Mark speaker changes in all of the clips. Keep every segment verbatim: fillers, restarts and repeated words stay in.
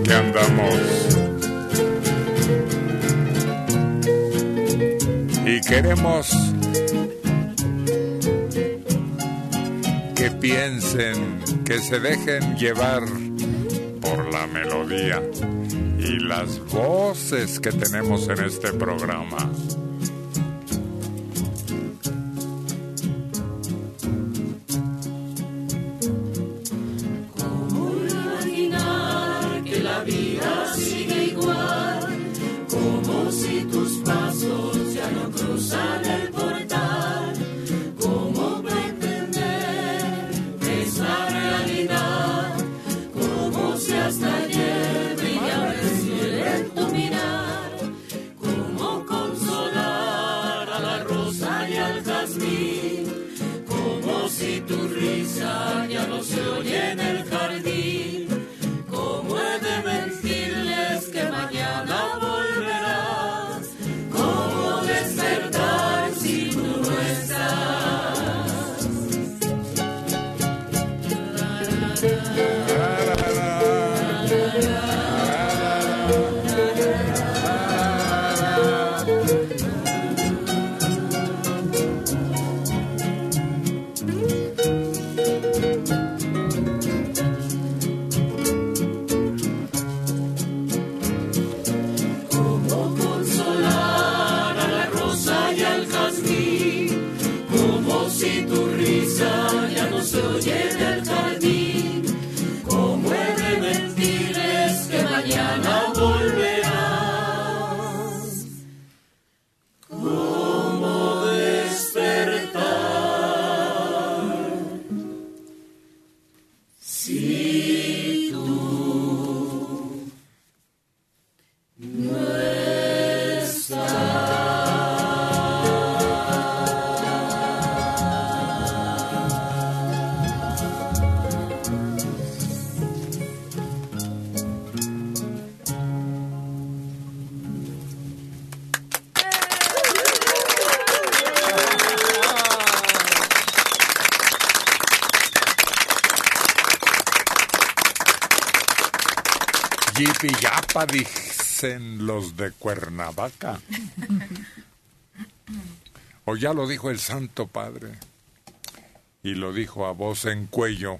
Speaker 1: que andamos. Y queremos que piensen, que se dejen llevar por la melodía y las voces que tenemos en este programa.
Speaker 2: ¿Cómo imaginar que la vida sigue igual? Como si tus pasos ya no cruzan el portal. ¿Cómo pretender que es la realidad? Como si hasta ayer brillaba el cielo en tu mirar. ¿Cómo consolar a la rosa y al jazmín? Como si tu risa ya no se oye en el jardín. ¿Cómo he de mentirles que mañana volverás? ¿Cómo despertar si tú no estás? ¿Cómo consolar a la rosa y al jazmín? Como si tu risa ya no se oye en el jardín. ¿Cómo he de mentirles que mañana volverás? ¿Cómo despertar si tú no estás?
Speaker 1: Yipi yapa, dicen los de Cuernavaca. O ya lo dijo el Santo Padre. Y lo dijo a voz en cuello.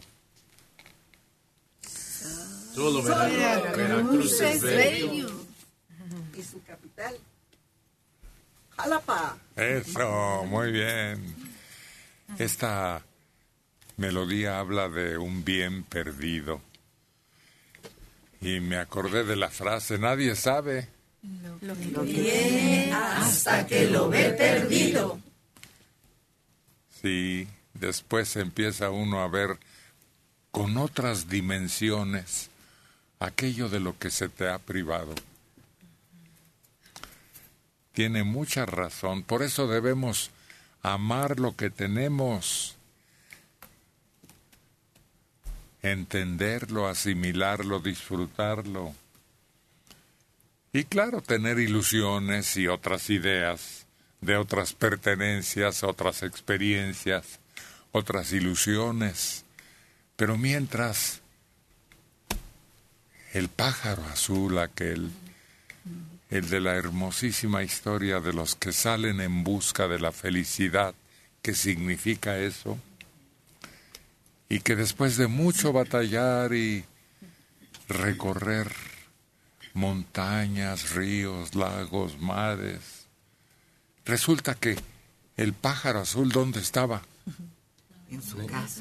Speaker 3: Todo Veracruz, Veracruz es bello.
Speaker 4: Y su capital, Jalapa.
Speaker 1: Eso, muy bien. Esta melodía habla de un bien perdido. Y me acordé de la frase, nadie sabe.
Speaker 2: Lo que viene hasta que lo ve perdido.
Speaker 1: Sí, después empieza uno a ver con otras dimensiones aquello de lo que se te ha privado. Tiene mucha razón, por eso debemos amar lo que tenemos, entenderlo, asimilarlo, disfrutarlo. Y claro, tener ilusiones y otras ideas de otras pertenencias, otras experiencias, otras ilusiones. Pero mientras el pájaro azul, aquel, el de la hermosísima historia de los que salen en busca de la felicidad, ¿qué significa eso? Y que después de mucho batallar y recorrer montañas, ríos, lagos, mares, resulta que el pájaro azul, ¿dónde estaba?
Speaker 4: En su casa.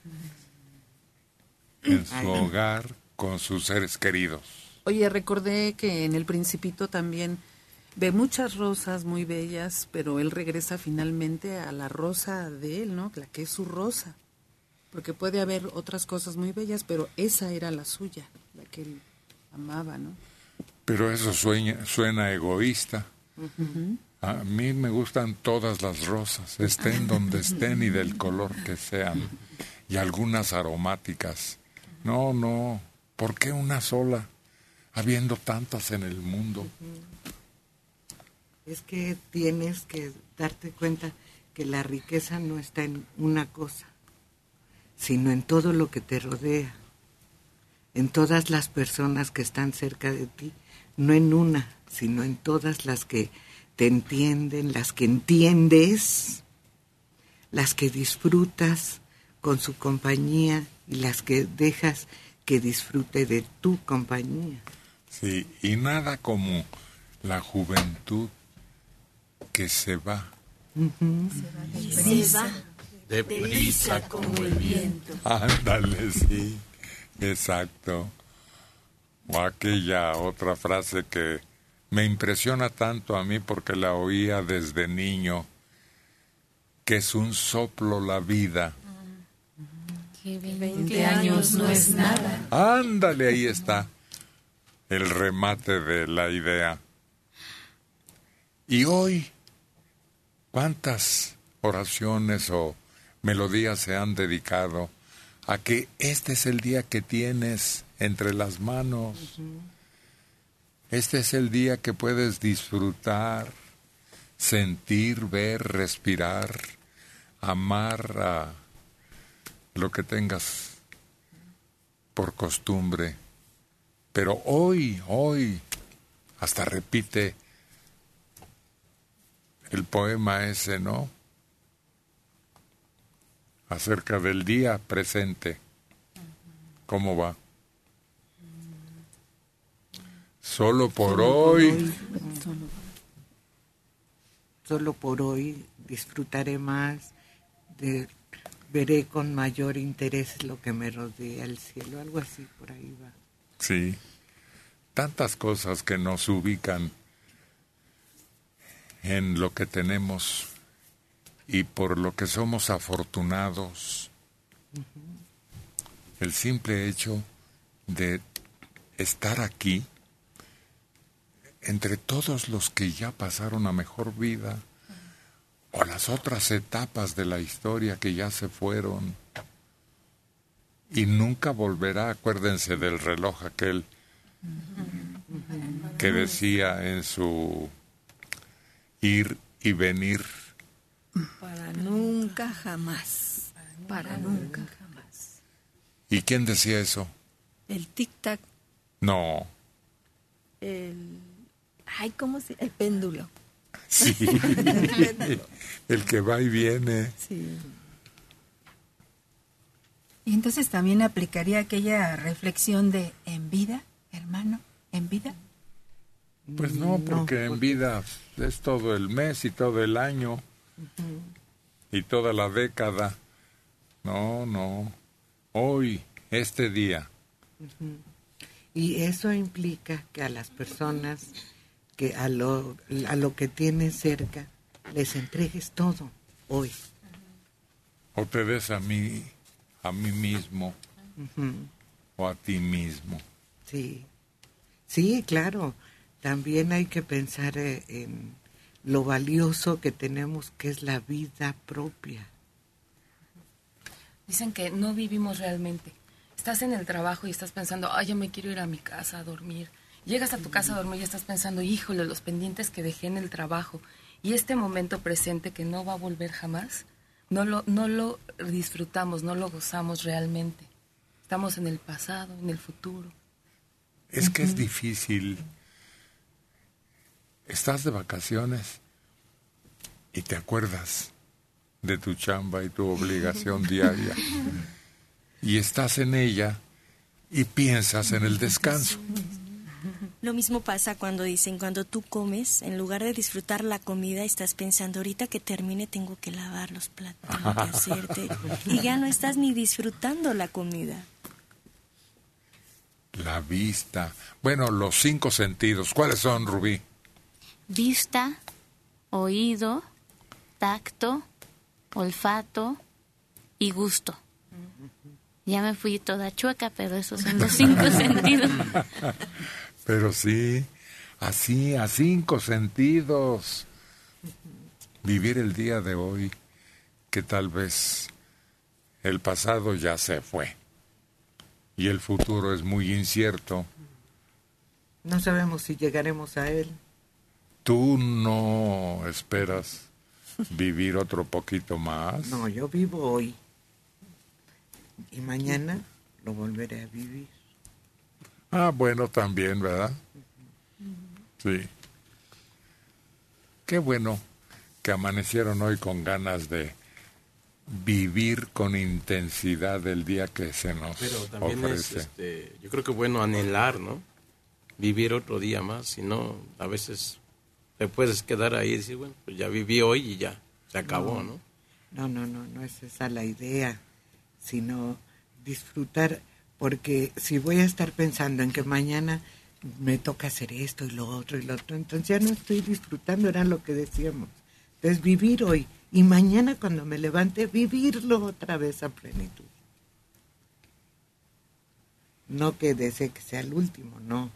Speaker 1: En su hogar, con sus seres queridos.
Speaker 5: Oye, recordé que en El Principito también ve muchas rosas muy bellas, pero él regresa finalmente a la rosa de él, ¿no? La que es su rosa. Porque puede haber otras cosas muy bellas, pero esa era la suya, la que él amaba, ¿no?
Speaker 1: Pero eso sueña, suena egoísta.
Speaker 5: Uh-huh.
Speaker 1: A mí me gustan todas las rosas, estén donde estén y del color que sean, y algunas aromáticas. No, no, ¿por qué una sola, habiendo tantas en el mundo?
Speaker 4: Es que tienes que darte cuenta que la riqueza no está en una cosa, sino en todo lo que te rodea. en todas las personas que están cerca de ti, no en una, sino en todas las que te entienden, las que entiendes, las que disfrutas con su compañía y las que dejas que disfrute de tu compañía.
Speaker 1: Sí, y nada como la juventud que se va.
Speaker 4: Uh-huh.
Speaker 3: Se va deprisa como el viento.
Speaker 1: Ándale, sí, exacto. O aquella otra frase que me impresiona tanto a mí porque la oía desde niño, que es un soplo la vida.
Speaker 3: Que veinte años no es nada.
Speaker 1: Ándale, ahí está el remate de la idea. Y hoy, ¿cuántas oraciones o melodías se han dedicado a que este es el día que tienes entre las manos? Uh-huh. Este es el día que puedes disfrutar, sentir, ver, respirar, amar a lo que tengas por costumbre. Pero hoy, hoy, hasta repite el poema ese, ¿no? Acerca del día presente. ¿Cómo va? Solo por Solo hoy. Por hoy.
Speaker 4: Solo por hoy disfrutaré más, de, veré con mayor interés lo que me rodea, el cielo, algo así, por ahí va.
Speaker 1: Sí, tantas cosas que nos ubican en lo que tenemos y por lo que somos afortunados. Uh-huh. El simple hecho de estar aquí entre todos los que ya pasaron a mejor vida o las otras etapas de la historia que ya se fueron y nunca volverá. Acuérdense del reloj aquel que decía en su ir y venir:
Speaker 3: para nunca jamás, para nunca jamás.
Speaker 1: ¿Y quién decía eso?
Speaker 3: El tic-tac.
Speaker 1: No.
Speaker 3: El... Ay, ¿cómo se...? El péndulo.
Speaker 1: Sí, el que va y viene.
Speaker 3: Sí.
Speaker 6: Y entonces también aplicaría aquella reflexión de ¿en vida, hermano? ¿En vida?
Speaker 1: Pues no, porque no, en vida es todo el mes y todo el año. Uh-huh. Y toda la década. No, no. Hoy, este día.
Speaker 4: Uh-huh. Y eso implica que a las personas, que a lo, a lo que tienes cerca, les entregues todo hoy.
Speaker 1: O te des a mí, a mí mismo,
Speaker 4: uh-huh.
Speaker 1: o a ti mismo.
Speaker 4: Sí, sí, claro. También hay que pensar en lo valioso que tenemos, que es la vida propia.
Speaker 7: Dicen que no vivimos realmente. Estás en el trabajo y estás pensando, ay, yo me quiero ir a mi casa a dormir. Llegas a tu casa a dormir y estás pensando, híjole, los pendientes que dejé en el trabajo. Y este momento presente que no va a volver jamás, no lo, no lo disfrutamos, no lo gozamos realmente. Estamos en el pasado, en el futuro.
Speaker 1: Es que uh-huh. es difícil. Estás de vacaciones y te acuerdas de tu chamba y tu obligación diaria. Y estás en ella y piensas en el descanso.
Speaker 8: Lo mismo pasa cuando dicen, cuando tú comes, en lugar de disfrutar la comida, estás pensando, ahorita que termine tengo que lavar los platos, tengo que hacerte. Y ya no estás ni disfrutando la comida.
Speaker 1: La vista. Bueno, los cinco sentidos. ¿Cuáles son, Rubí?
Speaker 9: Vista, oído, tacto, olfato y gusto. Ya me fui toda chueca, pero esos son los cinco sentidos.
Speaker 1: Pero sí, así, a cinco sentidos. Vivir el día de hoy, que tal vez el pasado ya se fue y el futuro es muy incierto.
Speaker 4: No sabemos si llegaremos a él.
Speaker 1: ¿Tú no esperas vivir otro poquito más?
Speaker 4: No, yo vivo hoy. Y mañana lo volveré a vivir.
Speaker 1: Ah, bueno, también, ¿verdad? Sí. Qué bueno que amanecieron hoy con ganas de vivir con intensidad el día que se nos
Speaker 10: Pero también
Speaker 1: ofrece.
Speaker 10: es, este, yo creo que bueno anhelar, ¿no? Vivir otro día más, si no, a veces te puedes quedar ahí y decir, bueno, pues ya viví hoy y ya, se acabó, ¿no?
Speaker 4: No, no, no, no es esa la idea, sino disfrutar, porque si voy a estar pensando en que mañana me toca hacer esto y lo otro y lo otro, entonces ya no estoy disfrutando, era lo que decíamos. Entonces vivir hoy y mañana cuando me levante, vivirlo otra vez a plenitud. No que desee que sea el último, no.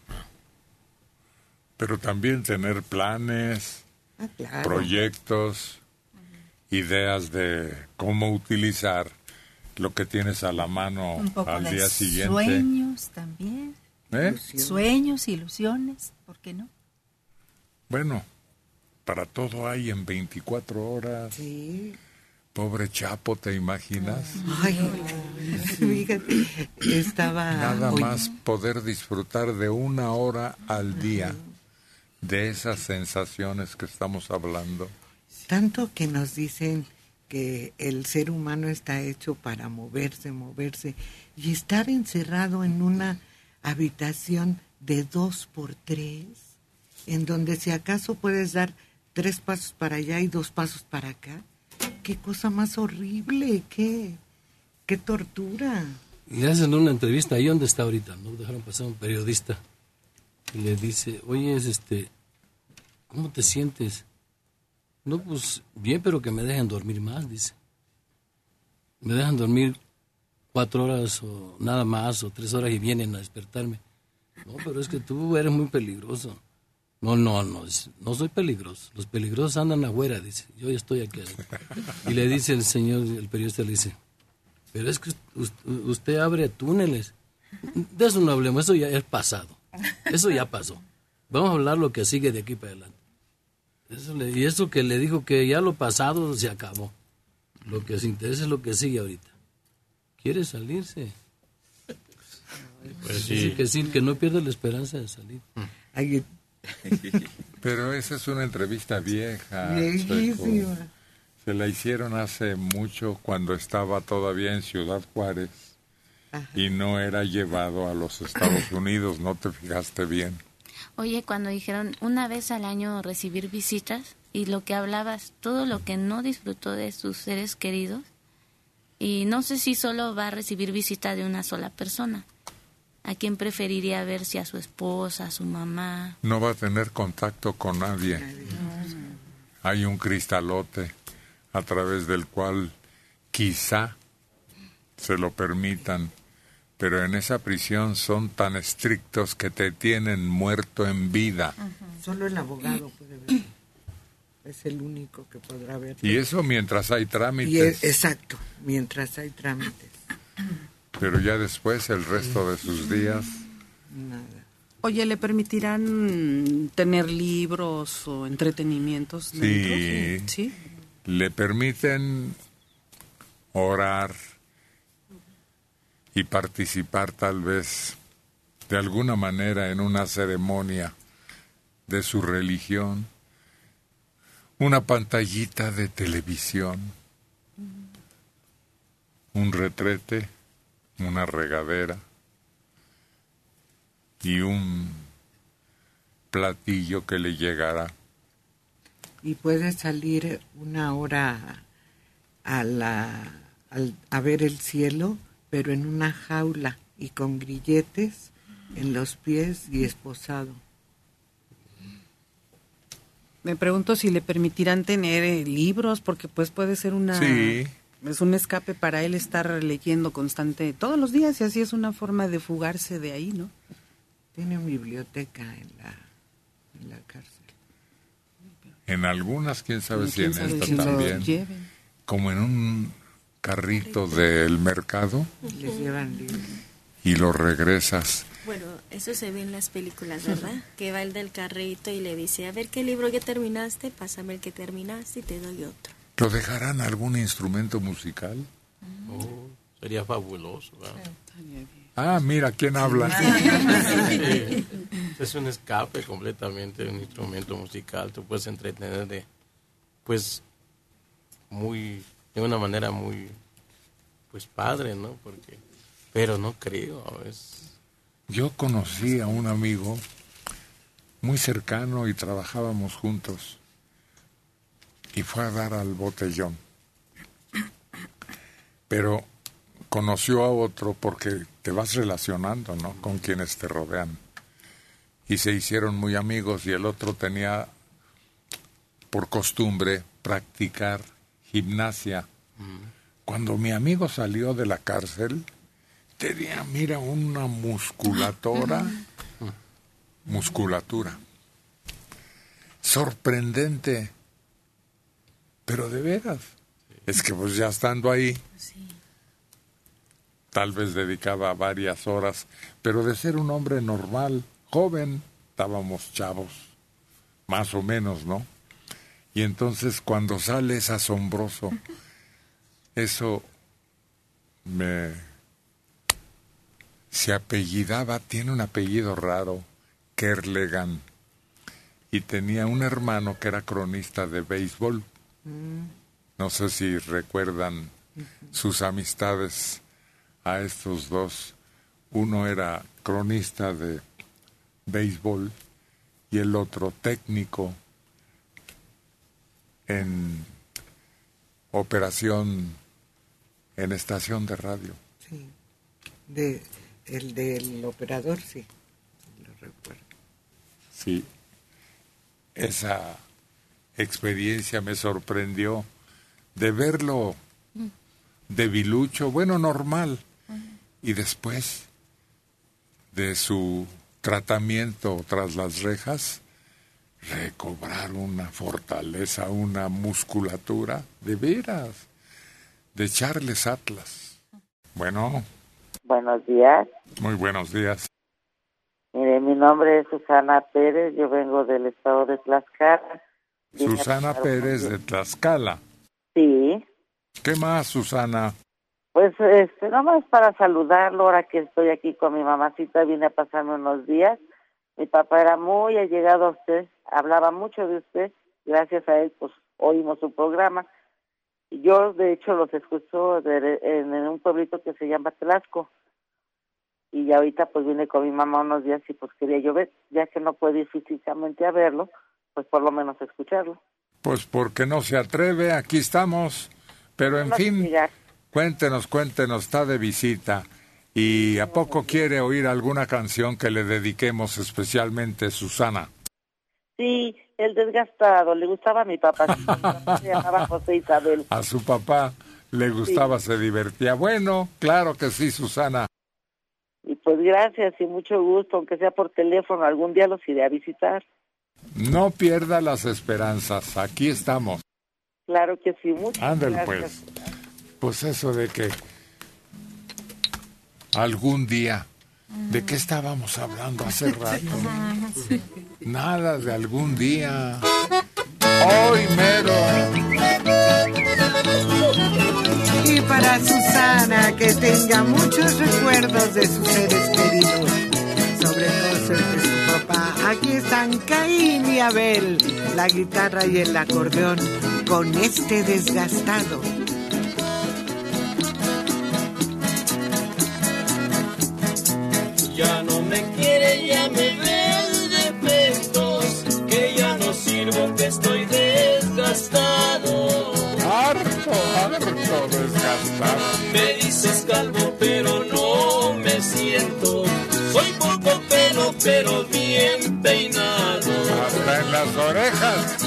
Speaker 1: Pero también tener planes,
Speaker 4: Ah, claro.
Speaker 1: proyectos, ideas de cómo utilizar lo que tienes a la mano
Speaker 6: Un poco
Speaker 1: al
Speaker 6: de
Speaker 1: día siguiente.
Speaker 6: sueños también.
Speaker 1: ¿Eh?
Speaker 6: Sueños, ilusiones, ¿por qué no?
Speaker 1: Bueno, para todo hay en veinticuatro horas.
Speaker 4: Sí.
Speaker 1: Pobre Chapo, ¿te imaginas?
Speaker 4: Ay, fíjate, estaba...
Speaker 1: Nada
Speaker 4: oye,
Speaker 1: más poder disfrutar de una hora al día de esas sensaciones que estamos hablando.
Speaker 4: Tanto que nos dicen que el ser humano está hecho para moverse, moverse, y estar encerrado en una habitación de dos por tres, en donde si acaso puedes dar tres pasos para allá y dos pasos para acá, qué cosa más horrible, qué, qué tortura.
Speaker 11: Y le hacen una entrevista, ahí donde está ahorita, ¿no? Dejaron pasar un periodista y le dice, oye, este, ¿cómo te sientes? No, pues bien, pero que me dejen dormir más, dice. Me dejan dormir cuatro horas o nada más, o tres horas y vienen a despertarme. No, pero es que tú eres muy peligroso. No, no, no, no soy peligroso. Los peligrosos andan afuera, dice. Yo ya estoy aquí. Y le dice el señor, el periodista le dice, pero es que usted abre túneles. De eso no hablemos, eso ya es pasado. Eso ya pasó. Vamos a hablar lo que sigue de aquí para adelante. Eso le, y eso que le dijo que ya lo pasado se acabó. Lo que se interesa es lo que sigue ahorita. ¿Quiere salirse?
Speaker 10: Pues sí.
Speaker 11: Dice que sí, que no pierda la esperanza de salir.
Speaker 4: Ay,
Speaker 1: Pero esa es una entrevista vieja.
Speaker 4: viejísima.
Speaker 1: Checo. Se la hicieron hace mucho cuando estaba todavía en Ciudad Juárez. Ajá. Y no era llevado a los Estados Unidos, ¿no te fijaste bien?
Speaker 9: Oye, cuando dijeron una vez al año recibir visitas y lo que hablabas, todo lo que no disfrutó de sus seres queridos, y no sé si solo va a recibir visita de una sola persona. ¿A quién preferiría ver? Si a su esposa, a su mamá.
Speaker 1: No va a tener contacto con nadie. Hay un cristalote a través del cual quizá se lo permitan, pero en esa prisión son tan estrictos que te tienen muerto en vida.
Speaker 4: Uh-huh. Solo el abogado puede ver. Es el único que podrá ver.
Speaker 1: Y eso mientras hay trámites.
Speaker 4: Y es, exacto, mientras hay trámites.
Speaker 1: Pero ya después, el resto de sus días...
Speaker 4: Nada.
Speaker 5: Oye, ¿le permitirán tener libros o entretenimientos?
Speaker 1: Sí.
Speaker 5: Sí.
Speaker 1: Le permiten orar y participar tal vez de alguna manera en una ceremonia de su religión, una pantallita de televisión, un retrete, una regadera y un platillo que le llegará.
Speaker 4: Y puede salir una hora a, la, al, a ver el cielo, pero en una jaula y con grilletes en los pies y esposado.
Speaker 5: Me pregunto si le permitirán tener eh, libros, porque pues puede ser una...
Speaker 1: Sí.
Speaker 5: Es un escape para él estar leyendo constante todos los días y así es una forma de fugarse de ahí, ¿no?
Speaker 4: Tiene una biblioteca en la, en la cárcel.
Speaker 1: En algunas, quién sabe si
Speaker 5: ¿Quién
Speaker 1: en
Speaker 5: sabe
Speaker 1: esta
Speaker 5: si lo
Speaker 1: también.
Speaker 5: lleven?
Speaker 1: Como en un carrito del mercado
Speaker 4: Les llevan libros.
Speaker 1: y lo regresas.
Speaker 8: Bueno, eso se ve en las películas, ¿verdad? Que va el del carrito y le dice, a ver qué libro ya terminaste, pásame el que terminaste y te doy otro.
Speaker 1: ¿Lo dejarán algún instrumento musical?
Speaker 10: Oh, sería fabuloso, ¿verdad?
Speaker 1: Ah, mira, ¿quién habla?
Speaker 10: Sí. Es un escape completamente, un instrumento musical. Tú puedes entretener de, pues, muy, de una manera muy, pues, padre, ¿no? Porque, pero no creo, es...
Speaker 1: Yo conocí a un amigo muy cercano y trabajábamos juntos. Y fue a dar al botellón. Pero conoció a otro porque te vas relacionando, ¿no? Con quienes te rodean. Y se hicieron muy amigos y el otro tenía por costumbre practicar gimnasia. Mm. Cuando mi amigo salió de la cárcel, tenía, mira, una musculatura, musculatura, sorprendente, pero de veras. Es que pues ya estando ahí, sí. Tal vez dedicaba varias horas, pero de ser un hombre normal, joven, estábamos chavos, más o menos, ¿no? Y entonces cuando sale es asombroso. Eso me... Se apellidaba, tiene un apellido raro, Kerlegan, y tenía un hermano que era cronista de béisbol. Mm. No sé si recuerdan sus amistades a estos dos. Uno era cronista de béisbol y el otro técnico en operación en estación de radio.
Speaker 4: Sí, de, el del operador, sí, lo recuerdo.
Speaker 1: Sí, esa experiencia me sorprendió de verlo debilucho, bueno, normal, y después de su tratamiento tras las rejas, recobrar una fortaleza, una musculatura, de veras, de Charles Atlas. Bueno.
Speaker 12: Buenos días.
Speaker 1: Muy buenos días.
Speaker 12: Mire, mi nombre es Susana Pérez, yo vengo del estado de Tlaxcala.
Speaker 1: Susana Pérez de Tlaxcala.
Speaker 12: Sí.
Speaker 1: ¿Qué más, Susana?
Speaker 12: Pues, este, nomás para saludarlo, ahora que estoy aquí con mi mamacita, vine a pasarme unos días. Mi papá era muy allegado a usted, hablaba mucho de usted, gracias a él, pues, oímos su programa. Yo, de hecho, los escucho de, en, en un pueblito que se llama Tlaxco. Y ya ahorita, pues, vine con mi mamá unos días y, pues, quería yo ver, ya que no puedo ir físicamente a verlo, pues, por lo menos escucharlo.
Speaker 1: Pues porque no se atreve, aquí estamos, pero en fin, cuéntenos, cuéntenos, está de visita, y ¿a poco quiere oír alguna canción que le dediquemos especialmente, Susana?
Speaker 12: Sí, El Desgastado, le gustaba a mi papá, se llamaba José Isabel.
Speaker 1: A su papá le gustaba, sí. Se divertía, bueno, claro que sí, Susana.
Speaker 12: Y pues gracias y mucho gusto, aunque sea por teléfono, algún día los iré a visitar.
Speaker 1: No pierda las esperanzas, aquí estamos.
Speaker 12: Claro que sí, muchas
Speaker 1: Ándale,
Speaker 12: gracias.
Speaker 1: pues. Pues eso de que algún día, ¿de qué estábamos hablando hace rato? Sí. Nada de algún día. Hoy mero.
Speaker 4: Y para Susana, que tenga muchos recuerdos de sus seres queridos, sobre todo el de su papá. Aquí están Caín y Abel, la guitarra y el acordeón, con este Desgastado.
Speaker 2: Ya no me quiere, ya me ve defectos, que ya no sirvo, que estoy desgastado.
Speaker 1: Harto, harto desgastado.
Speaker 2: Me dices calvo, pero no me siento. Soy poco pelo, pero bien peinado.
Speaker 1: Hasta en las orejas.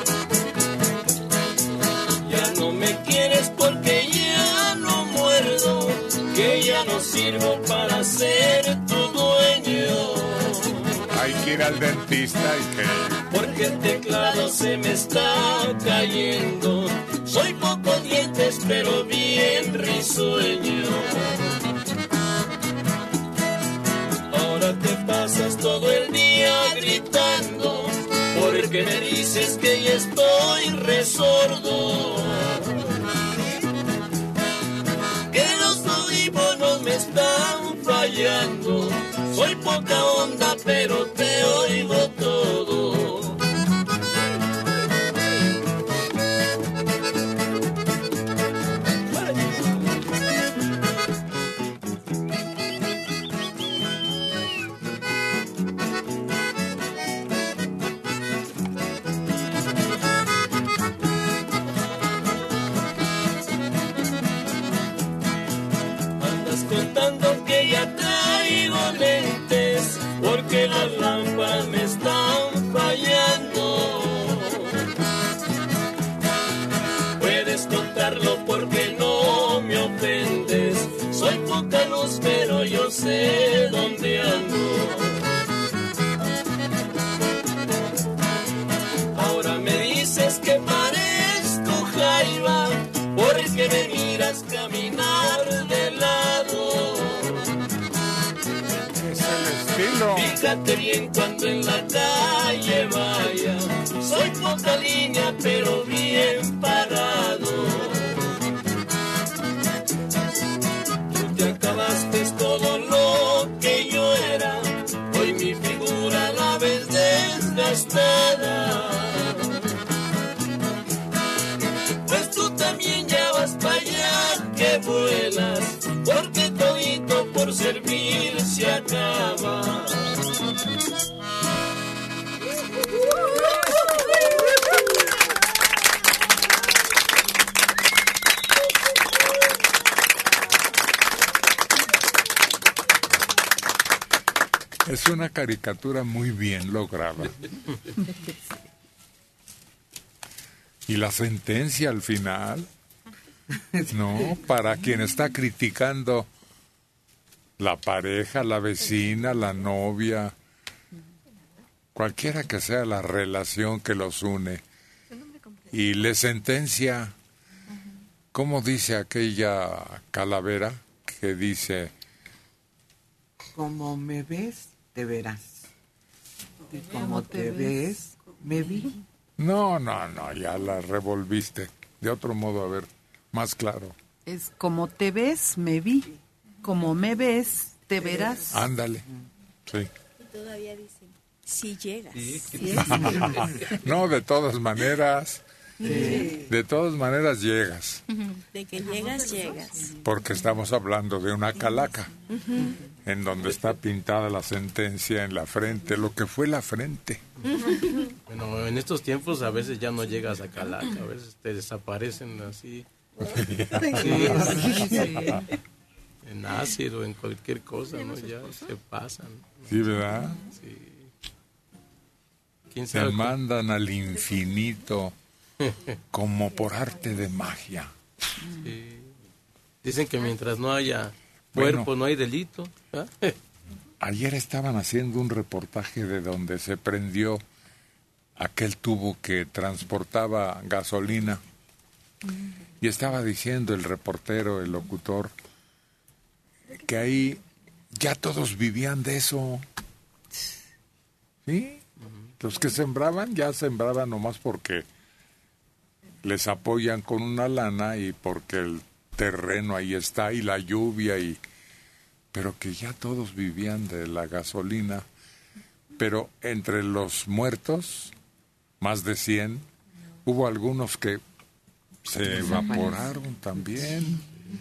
Speaker 2: Ya no me quieres porque ya no muerdo, que ya no sirvo para ser tu dueño.
Speaker 1: Hay que ir al dentista y que...
Speaker 2: Porque el teclado se me está cayendo. Soy pocos dientes pero bien risueño. Ahora te pasas todo el día gritando, porque me dices que ya estoy resordo. Que los audífonos me están fallando. fallando. Soy poca onda, pero te oigo todo. Contando que ya traigo lentes porque las lámparas me están fallando. Puedes contarlo porque no me ofendes. Soy poca luz pero yo sé dónde ando. Ahora me dices que parezco jaiba porque me miras caminar de lado.
Speaker 1: Es el estilo.
Speaker 2: Fíjate bien cuando en la calle vaya. Soy poca línea pero bien parado. Tú te acabaste todo lo que yo era. Hoy mi figura la ves desgastada. Pues tú también ya vas para allá que vuelas, porque todito por servir se acaba.
Speaker 1: Es una caricatura muy bien lograda. Y la sentencia al final, no, para quien está criticando la pareja, la vecina, la novia, cualquiera que sea la relación que los une, y le sentencia, ¿cómo dice aquella calavera que dice?
Speaker 4: Como me ves, te verás. Y como te ves, me vi.
Speaker 1: No, no, no, ya la revolviste. De otro modo, a ver, más claro.
Speaker 5: Es como te ves, me vi. Como me ves, te verás.
Speaker 1: Ándale, sí.
Speaker 8: Y todavía dicen, si llegas.
Speaker 1: Sí. No, de todas maneras, sí. De todas maneras llegas.
Speaker 8: De que llegas, llegas.
Speaker 1: Porque estamos hablando de una calaca, en donde está pintada la sentencia en la frente, lo que fue la frente.
Speaker 10: Bueno, en estos tiempos a veces ya no llegas a calaca, a veces te desaparecen así. Sí, sí. En ácido, en cualquier cosa, ¿no? Ya se pasan.
Speaker 1: Sí, ¿verdad?
Speaker 10: Sí. ¿Quién sabe?
Speaker 1: Te mandan al infinito como por arte de magia.
Speaker 10: Sí. Dicen que mientras no haya cuerpo, bueno, no hay delito. ¿Eh?
Speaker 1: Ayer estaban haciendo un reportaje de donde se prendió aquel tubo que transportaba gasolina. Y estaba diciendo el reportero, el locutor, que ahí ya todos vivían de eso. ¿Sí? Los que sembraban, ya sembraban nomás porque les apoyan con una lana y porque el terreno ahí está y la lluvia, y pero que ya todos vivían de la gasolina. Pero entre los muertos, más de cien, hubo algunos que se evaporaron también.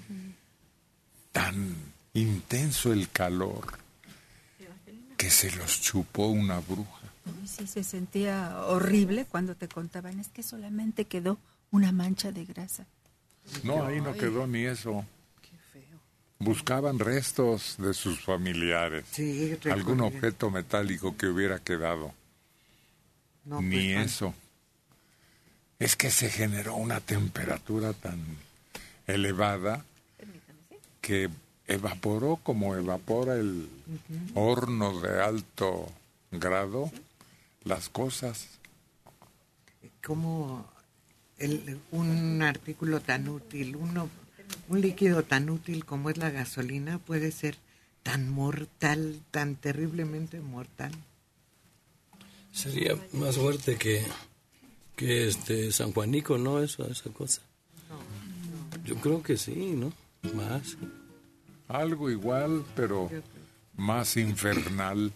Speaker 1: Tan intenso el calor que se los chupó una bruja.
Speaker 6: Sí, se sentía horrible cuando te contaban, es que solamente quedó una mancha de grasa.
Speaker 1: No, ahí no quedó ni eso.
Speaker 5: Qué feo.
Speaker 1: Buscaban restos de sus familiares.
Speaker 4: Sí,
Speaker 1: algún objeto metálico que hubiera quedado. No, ni pues, eso. Es que se generó una temperatura tan elevada que evaporó como evapora el uh-huh. horno de alto grado las cosas.
Speaker 4: Como el, un artículo tan útil, uno, un líquido tan útil como es la gasolina puede ser tan mortal, tan terriblemente mortal.
Speaker 11: Sería más fuerte que que este San Juanico, ¿no? Eso, esa cosa.
Speaker 4: No, no.
Speaker 11: Yo creo que sí, ¿no? Más.
Speaker 1: Algo igual, pero más infernal.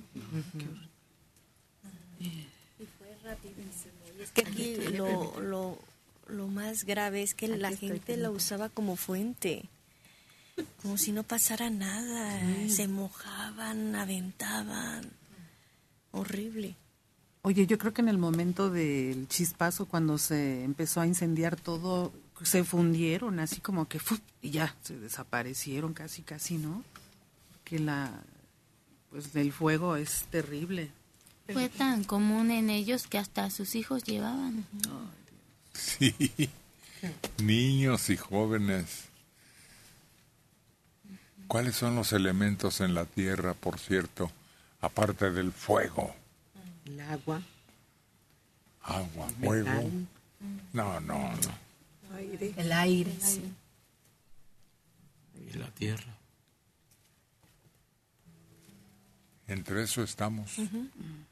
Speaker 8: Es que aquí lo, lo, lo más grave es que la gente la usaba como fuente, como si no pasara nada, mm. se mojaban, aventaban, horrible.
Speaker 5: Oye, yo creo que en el momento del chispazo, cuando se empezó a incendiar todo, se fundieron, así como que ¡fuf! Y ya, se desaparecieron casi, casi, ¿no? Que la, pues el fuego es terrible.
Speaker 9: Fue tan común en ellos que hasta a sus hijos llevaban.
Speaker 1: Sí, niños y jóvenes. ¿Cuáles son los elementos en la tierra, por cierto, aparte del fuego?
Speaker 4: El agua.
Speaker 1: Agua, fuego. No, no, no.
Speaker 6: Aire. El aire, sí.
Speaker 10: Y la tierra.
Speaker 1: Entre eso estamos.
Speaker 8: Uh-huh.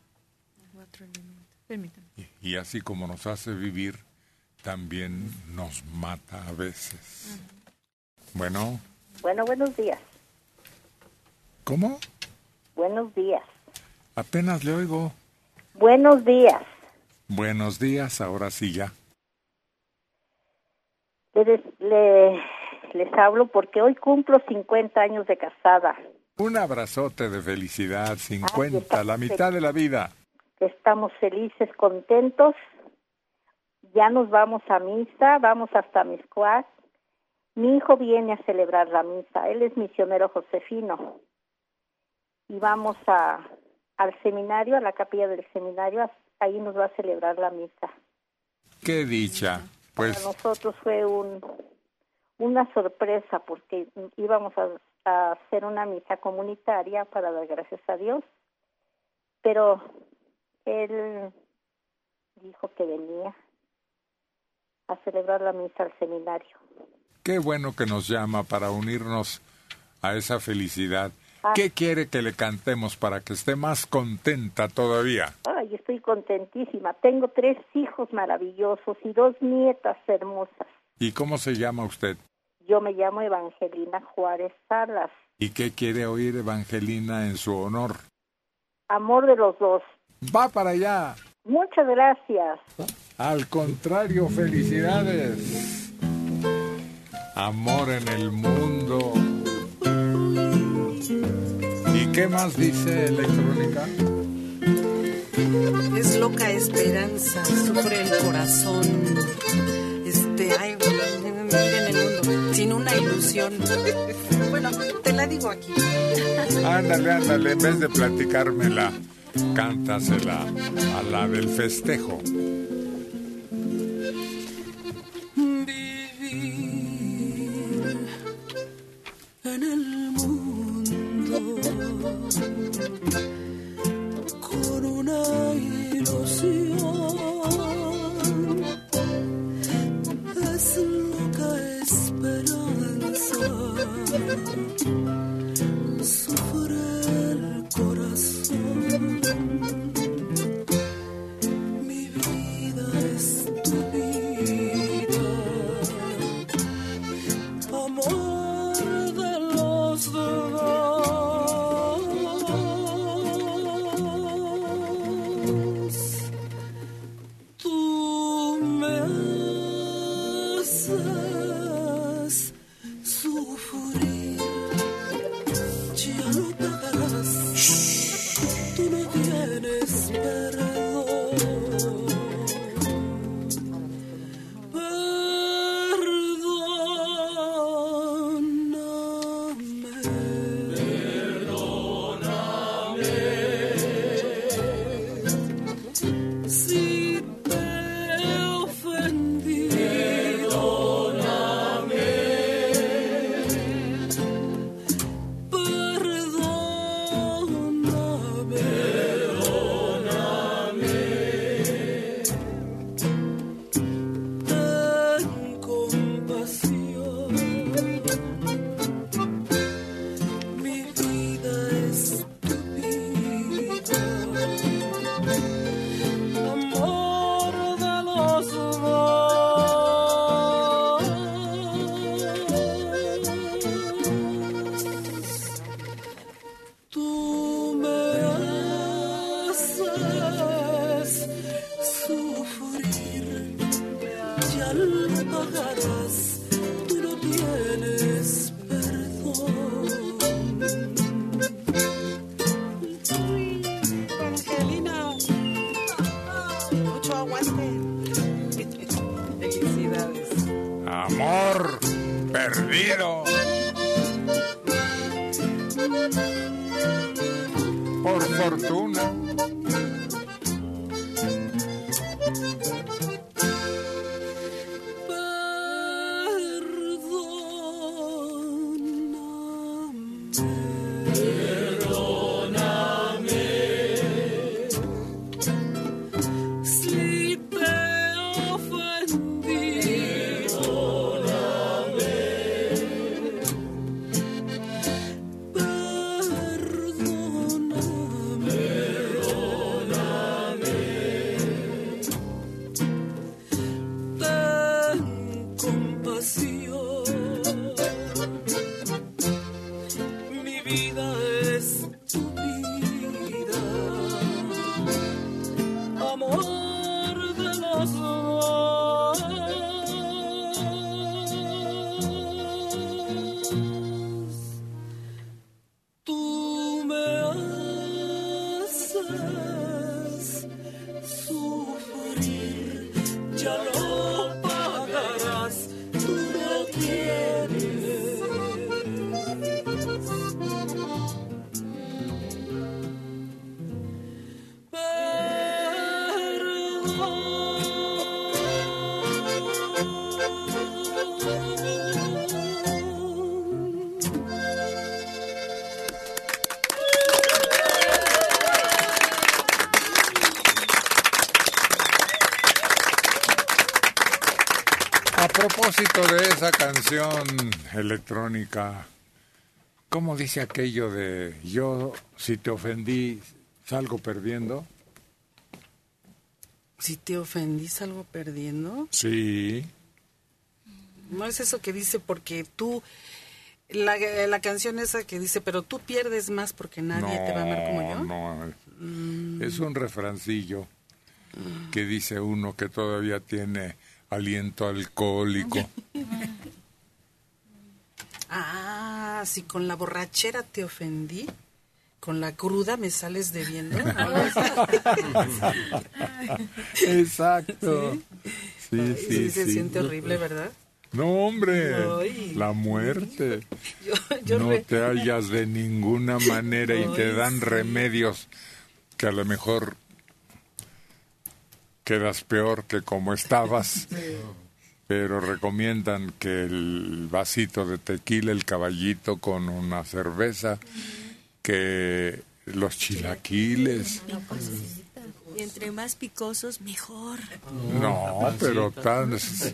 Speaker 1: Y, y así como nos hace vivir, también nos mata a veces. Bueno.
Speaker 13: Bueno, buenos días.
Speaker 1: ¿Cómo?
Speaker 13: Buenos días.
Speaker 1: Apenas le oigo.
Speaker 13: Buenos días.
Speaker 1: Buenos días, ahora sí ya.
Speaker 13: Les, les, les hablo porque hoy cumplo cincuenta años de casada.
Speaker 1: Un abrazote de felicidad, cincuenta, la mitad de la vida.
Speaker 13: Estamos felices, contentos. Ya nos vamos a misa, vamos hasta Mixcoac. Mi hijo viene a celebrar la misa, él es misionero josefino. Y vamos a, al seminario, a la capilla del seminario, ahí nos va a celebrar la misa.
Speaker 1: ¡Qué dicha! Pues
Speaker 13: para nosotros fue un, una sorpresa porque íbamos a, a hacer una misa comunitaria para dar gracias a Dios, pero él dijo que venía a celebrar la misa al seminario.
Speaker 1: Qué bueno que nos llama para unirnos a esa felicidad. Ah. ¿Qué quiere que le cantemos para que esté más contenta todavía?
Speaker 13: Ay, estoy contentísima. Tengo tres hijos maravillosos y dos nietas hermosas.
Speaker 1: ¿Y cómo se llama usted?
Speaker 13: Yo me llamo Evangelina Juárez Salas.
Speaker 1: ¿Y qué quiere oír Evangelina en su honor?
Speaker 13: Amor de los dos.
Speaker 1: ¡Va para allá!
Speaker 13: Muchas gracias.
Speaker 1: Al contrario, felicidades. Amor en el mundo. ¿Y qué más dice Electrónica?
Speaker 5: Es loca esperanza, sufre el corazón. Este, ay, miren el mundo, sin una ilusión. Bueno, te la digo aquí.
Speaker 1: Ándale, ándale, en vez de platicármela, cántasela a la del festejo.
Speaker 2: En el mundo con una ilusión es loca esperanza, sufre el corazón. Mi vida es tu vida, amor.
Speaker 1: perdido. Por fortuna. A propósito de esa canción electrónica, ¿cómo dice aquello de yo, si te ofendí, salgo perdiendo?
Speaker 5: Si te ofendí, salgo perdiendo.
Speaker 1: Sí.
Speaker 5: No es eso que dice porque tú, la, la canción esa que dice, pero tú pierdes más porque nadie
Speaker 1: no,
Speaker 5: te va a amar como yo.
Speaker 1: No,
Speaker 5: mm.
Speaker 1: Es un refrancillo que dice uno que todavía tiene aliento alcohólico.
Speaker 5: Ah, si con la borrachera te ofendí, con la cruda me sales debiendo.
Speaker 1: Exacto. Sí,
Speaker 5: Ay,
Speaker 1: sí,
Speaker 5: sí,
Speaker 1: sí.
Speaker 5: se
Speaker 1: sí.
Speaker 5: siente horrible, ¿verdad?
Speaker 1: No, hombre,
Speaker 5: Ay.
Speaker 1: la muerte.
Speaker 5: Yo, yo
Speaker 1: no
Speaker 5: re...
Speaker 1: te hallas de ninguna manera y
Speaker 5: Ay,
Speaker 1: te dan
Speaker 5: sí.
Speaker 1: remedios que a lo mejor quedas peor que como estabas. Sí. Pero recomiendan que el vasito de tequila, el caballito con una cerveza, que los chilaquiles.
Speaker 8: Y entre más picosos, mejor.
Speaker 1: No, pero tan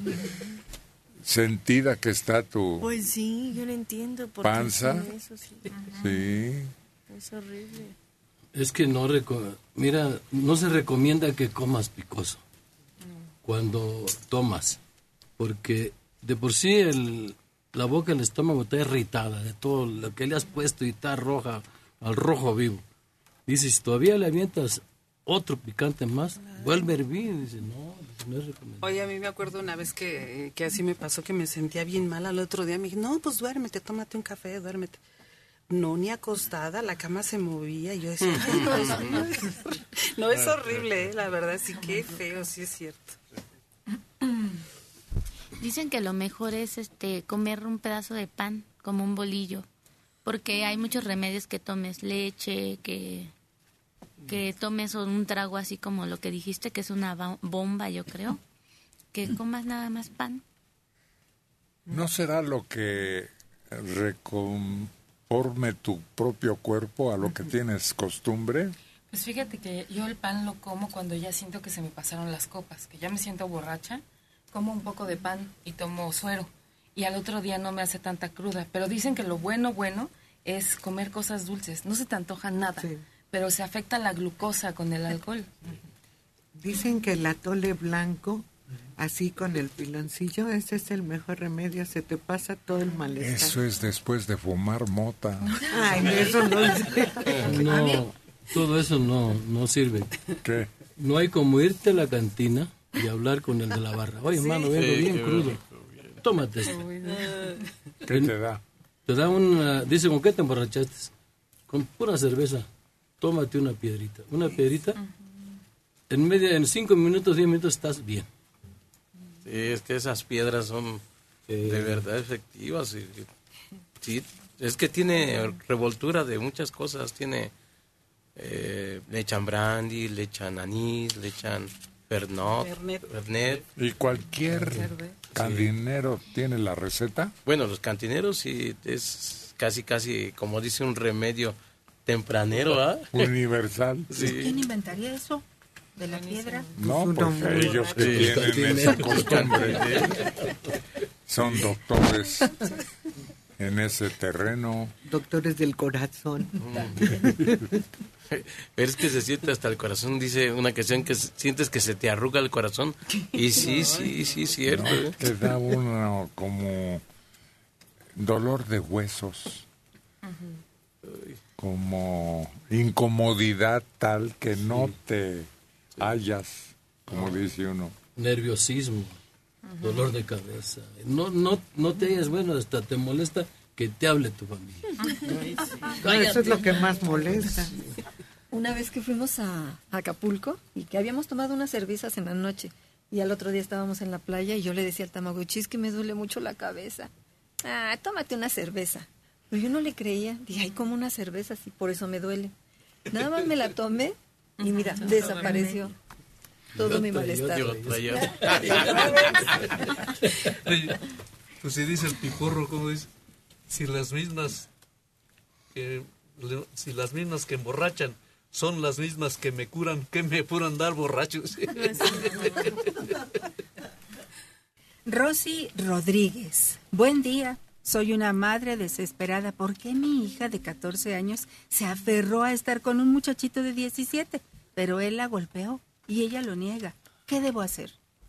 Speaker 1: sentida que está tu
Speaker 8: pues sí, yo no entiendo por
Speaker 1: panza.
Speaker 8: Qué eso, sí.
Speaker 1: Sí.
Speaker 8: Es horrible.
Speaker 11: Es que no, reco- mira, no se recomienda que comas picoso cuando tomas, porque de por sí el, la boca, el estómago está irritada de todo lo que le has puesto y está roja, al rojo vivo. Dice, si todavía le avientas otro picante más, claro, vuelve a hervir. Dice, no, no es recomendable.
Speaker 5: Oye, a mí me acuerdo una vez que, que así me pasó, que me sentía bien mal al otro día. Me dije, no, pues duérmete, tómate un café, duérmete. No, ni acostada, la cama se movía y yo decía, ay, no, no, es horrible, ¿eh? La verdad, sí, qué feo, sí es cierto.
Speaker 9: Dicen que lo mejor es este comer un pedazo de pan, como un bolillo, porque hay muchos remedios que tomes leche, que, que tomes un trago así como lo que dijiste, que es una bomba, yo creo, que comas nada más pan.
Speaker 1: ¿No será lo que reconforme tu propio cuerpo a lo que tienes costumbre?
Speaker 7: Pues fíjate que yo el pan lo como cuando ya siento que se me pasaron las copas, que ya me siento borracha, como un poco de pan y tomo suero, y al otro día no me hace tanta cruda. Pero dicen que lo bueno, bueno, es comer cosas dulces. No se te antoja nada, sí, pero se afecta la glucosa con el alcohol.
Speaker 4: Dicen que el atole blanco, así con el piloncillo, ese es el mejor remedio, se te pasa todo el malestar.
Speaker 1: Eso es después de fumar mota.
Speaker 4: Ay, eso no es...
Speaker 11: No, todo eso no, no sirve.
Speaker 1: ¿Qué?
Speaker 11: No hay como irte a la cantina y hablar con el de la barra. Oye, sí, hermano, vengo sí, bien crudo. Bien. Tómate esto.
Speaker 1: ¿Qué te da?
Speaker 11: Te da una... Dice, ¿con qué te emborrachaste? Con pura cerveza. Tómate una piedrita. Una piedrita. Uh-huh. En media, en cinco minutos, diez minutos estás bien.
Speaker 10: Sí, es que esas piedras son de verdad efectivas. Sí, sí, es que tiene revoltura de muchas cosas. Tiene, eh, le echan brandy, le echan anís, le echan pernot, fernet.
Speaker 1: ¿Y cualquier cantinero sí. tiene la receta?
Speaker 10: Bueno, los cantineros sí, es casi, casi, como dice, un remedio tempranero, ¿ah? ¿eh?
Speaker 1: Universal.
Speaker 6: Sí. ¿Quién inventaría eso? ¿De la piedra?
Speaker 1: No, pues ellos que sí. tienen esa costumbre son doctores en ese terreno.
Speaker 4: Doctores del corazón.
Speaker 10: Es que se siente hasta el corazón, dice una canción que sientes que se te arruga el corazón. Y sí, sí, sí, cierto. No,
Speaker 1: ¿eh? Te da uno como dolor de huesos. Uh-huh. Como incomodidad tal que no sí. te hallas, como dice uno.
Speaker 11: Nerviosismo, uh-huh. dolor de cabeza. No, no, no te hallas, bueno, hasta te molesta que te hable tu familia.
Speaker 4: Ay, sí. No, eso es lo que más molesta.
Speaker 14: Una vez que fuimos a Acapulco y que habíamos tomado unas cervezas en la noche y al otro día estábamos en la playa y yo le decía al Tamagotchi, es que me duele mucho la cabeza. Ah, tómate una cerveza. Pero yo no le creía. Dije, ay, como una cerveza, sí, por eso me duele. Nada más me la tomé y mira, desapareció todo mi malestar.
Speaker 15: Pues si dice el piporro, ¿cómo dice? Si las mismas que si las mismas que emborrachan son las mismas que me curan, ¿qué me puran dar borrachos?
Speaker 6: Rosy Rodríguez, buen día. Soy una madre desesperada. ¿Por qué mi hija de catorce años se aferró a estar con un muchachito de diecisiete? Pero él la golpeó y ella lo niega. ¿Qué debo hacer?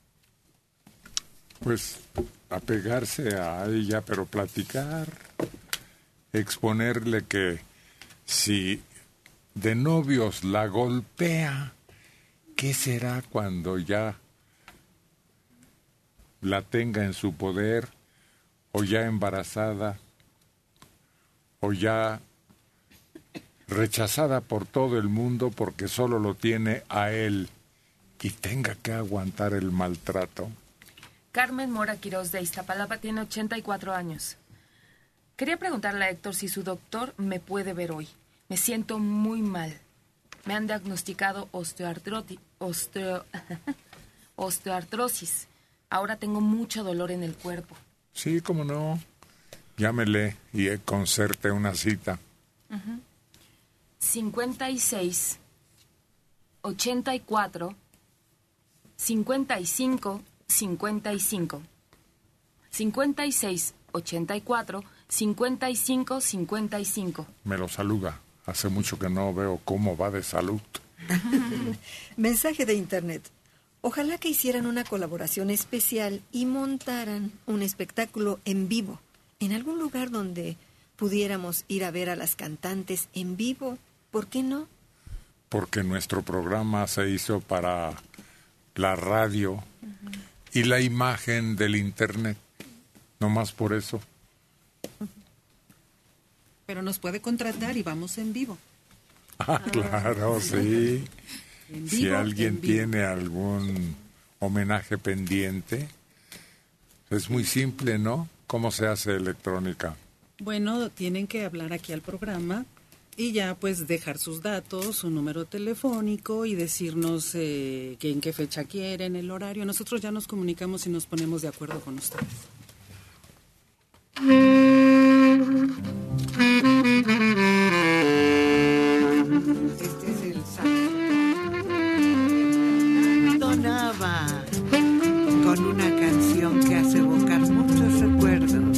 Speaker 1: Pues apegarse a ella, pero platicar, exponerle que si de novios la golpea, ¿qué será cuando ya la tenga en su poder, o ya embarazada, o ya rechazada por todo el mundo porque solo lo tiene a él y tenga que aguantar el maltrato?
Speaker 7: Carmen Mora Quirós de Iztapalapa tiene ochenta y cuatro años. Quería preguntarle a Héctor si su doctor me puede ver hoy. Me siento muy mal. Me han diagnosticado osteoartroti- osteo- osteoartrosis. Ahora tengo mucho dolor en el cuerpo.
Speaker 1: Sí, cómo no. Llámele y concerte una cita.
Speaker 7: Uh-huh. cincuenta y seis, ochenta y cuatro, cincuenta y cinco, cincuenta y cinco. cincuenta y seis, ochenta y cuatro, cincuenta y cinco, cincuenta y cinco.
Speaker 1: Me lo saluda. Hace mucho que no veo cómo va de salud.
Speaker 14: Mensaje de internet. Ojalá que hicieran una colaboración especial y montaran un espectáculo en vivo, en algún lugar donde pudiéramos ir a ver a las cantantes en vivo. ¿Por qué no?
Speaker 1: Porque nuestro programa se hizo para la radio uh-huh. y la imagen del internet. No más por eso.
Speaker 5: Pero nos puede contratar y vamos en vivo.
Speaker 1: Ah, claro, sí. En si vivo, alguien tiene algún homenaje pendiente, es muy simple, ¿no? ¿Cómo se hace electrónica?
Speaker 5: Bueno, tienen que hablar aquí al programa y ya pues dejar sus datos, su número telefónico y decirnos eh, que en qué fecha quieren, el horario. Nosotros ya nos comunicamos y nos ponemos de acuerdo con ustedes.
Speaker 4: Este es el Donaba con una canción que hace evocar muchos recuerdos.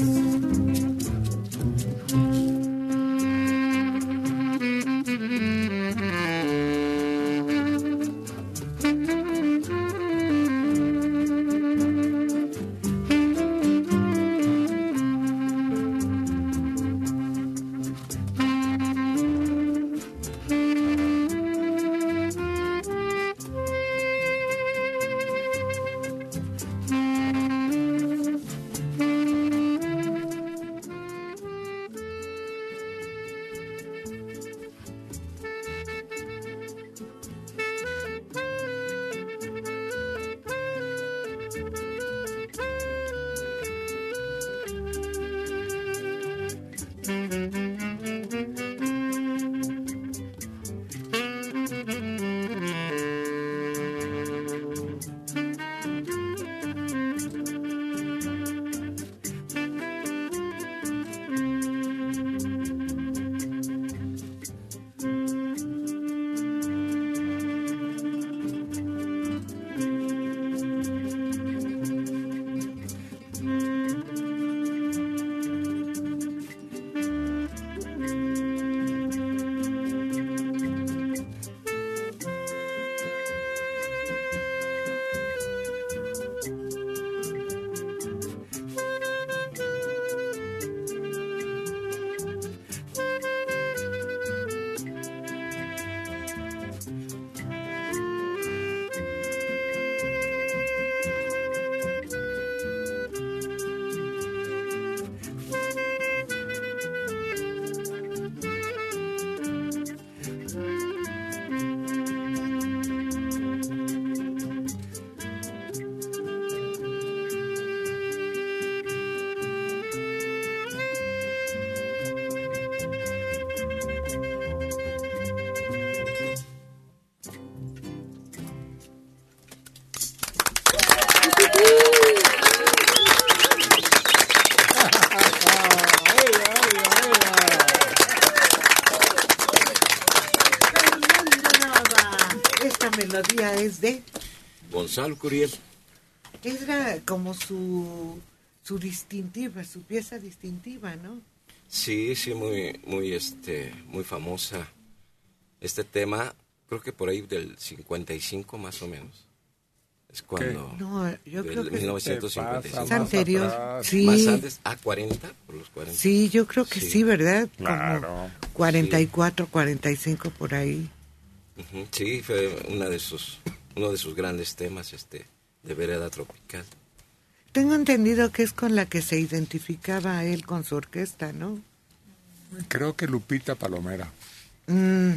Speaker 4: esta melodía es de
Speaker 16: Gonzalo Curiel.
Speaker 4: Era como su su distintiva, su pieza distintiva, ¿no?
Speaker 16: Sí, sí, muy, muy, este, muy famosa. Este tema, creo que por ahí del cincuenta y cinco más o menos. Es cuando...
Speaker 4: ¿Qué? No, yo creo que...
Speaker 16: mil novecientos cincuenta y cinco.
Speaker 4: Es anterior, sí.
Speaker 16: Más antes, a cuarenta, por los cuarenta.
Speaker 4: Sí, yo creo que sí, sí, ¿verdad?
Speaker 1: Claro.
Speaker 4: Como cuarenta y cuatro, sí. cuarenta y cinco por ahí.
Speaker 16: Uh-huh. Sí, fue una de sus, uno de sus grandes temas, este, de Vereda Tropical.
Speaker 4: Tengo entendido que es con la que se identificaba él con su orquesta, ¿no?
Speaker 1: Creo que Lupita Palomera.
Speaker 4: Mm.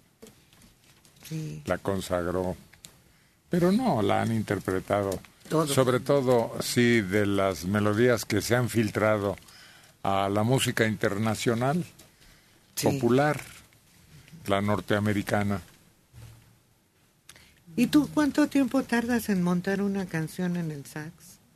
Speaker 4: Sí.
Speaker 1: La consagró. Pero no, la han interpretado.
Speaker 4: Todo.
Speaker 1: Sobre todo, sí, de las melodías que se han filtrado a la música internacional, sí. Popular, la norteamericana.
Speaker 4: ¿Y tú cuánto tiempo tardas en montar una canción en el sax?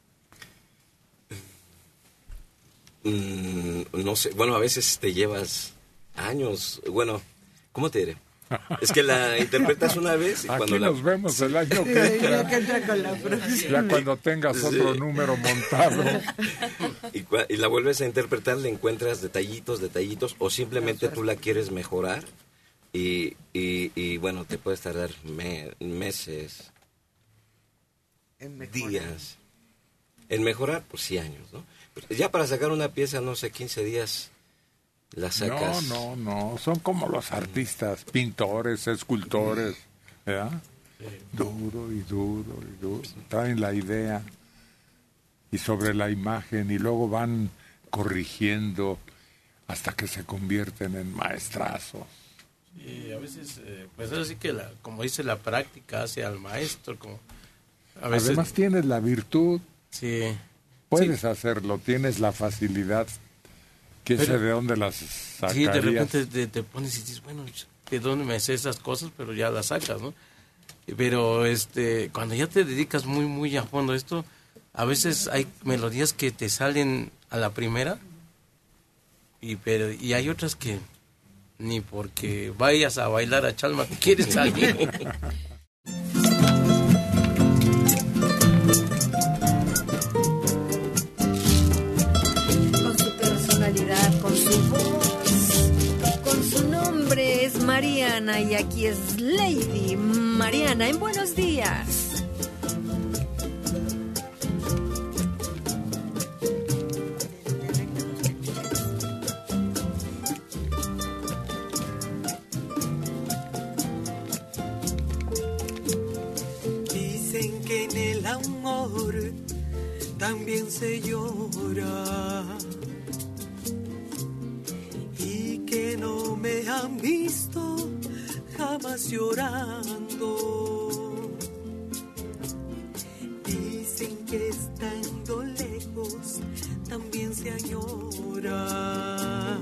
Speaker 16: Mm, no sé, bueno, a veces te llevas años, bueno, ¿cómo te diré? Es que la interpretas una vez y
Speaker 1: aquí
Speaker 16: cuando
Speaker 1: nos
Speaker 16: la...
Speaker 1: vemos el año que entra.
Speaker 4: que entra con la próxima.
Speaker 1: Ya cuando tengas sí. otro número montado.
Speaker 16: Y, y la vuelves a interpretar, le encuentras detallitos, detallitos, o simplemente tú la quieres mejorar y, y, y bueno, te puedes tardar me, meses,
Speaker 4: en
Speaker 16: días, en mejorar, pues sí, años, ¿no? Ya para sacar una pieza, no sé, quince días... La sacas.
Speaker 1: No, no, no, son como los artistas, pintores, escultores, ¿verdad? Sí. Duro y duro y duro, traen la idea y sobre la imagen y luego van corrigiendo hasta que se convierten en maestrazos.
Speaker 10: Y a veces, eh, pues así que, la, como dice, la práctica hace al maestro. Como a veces,
Speaker 1: además tienes la virtud,
Speaker 10: sí,
Speaker 1: puedes
Speaker 10: sí.
Speaker 1: hacerlo, tienes la facilidad. ¿Quién sabe de dónde las sacarías?
Speaker 10: Sí, de repente te, te pones y dices, bueno, ¿de dónde me sé esas cosas? Pero ya las sacas, ¿no? Pero este, cuando ya te dedicas muy, muy a fondo a esto, a veces hay melodías que te salen a la primera y, pero, y hay otras que ni porque vayas a bailar a Chalma te quieres salir.
Speaker 14: Con su voz, con su nombre es Mariana y aquí es Lady Mariana en Buenos Días.
Speaker 17: Dicen que en el amor también se llora. Que no me han visto jamás llorando. Dicen que estando lejos también se añora.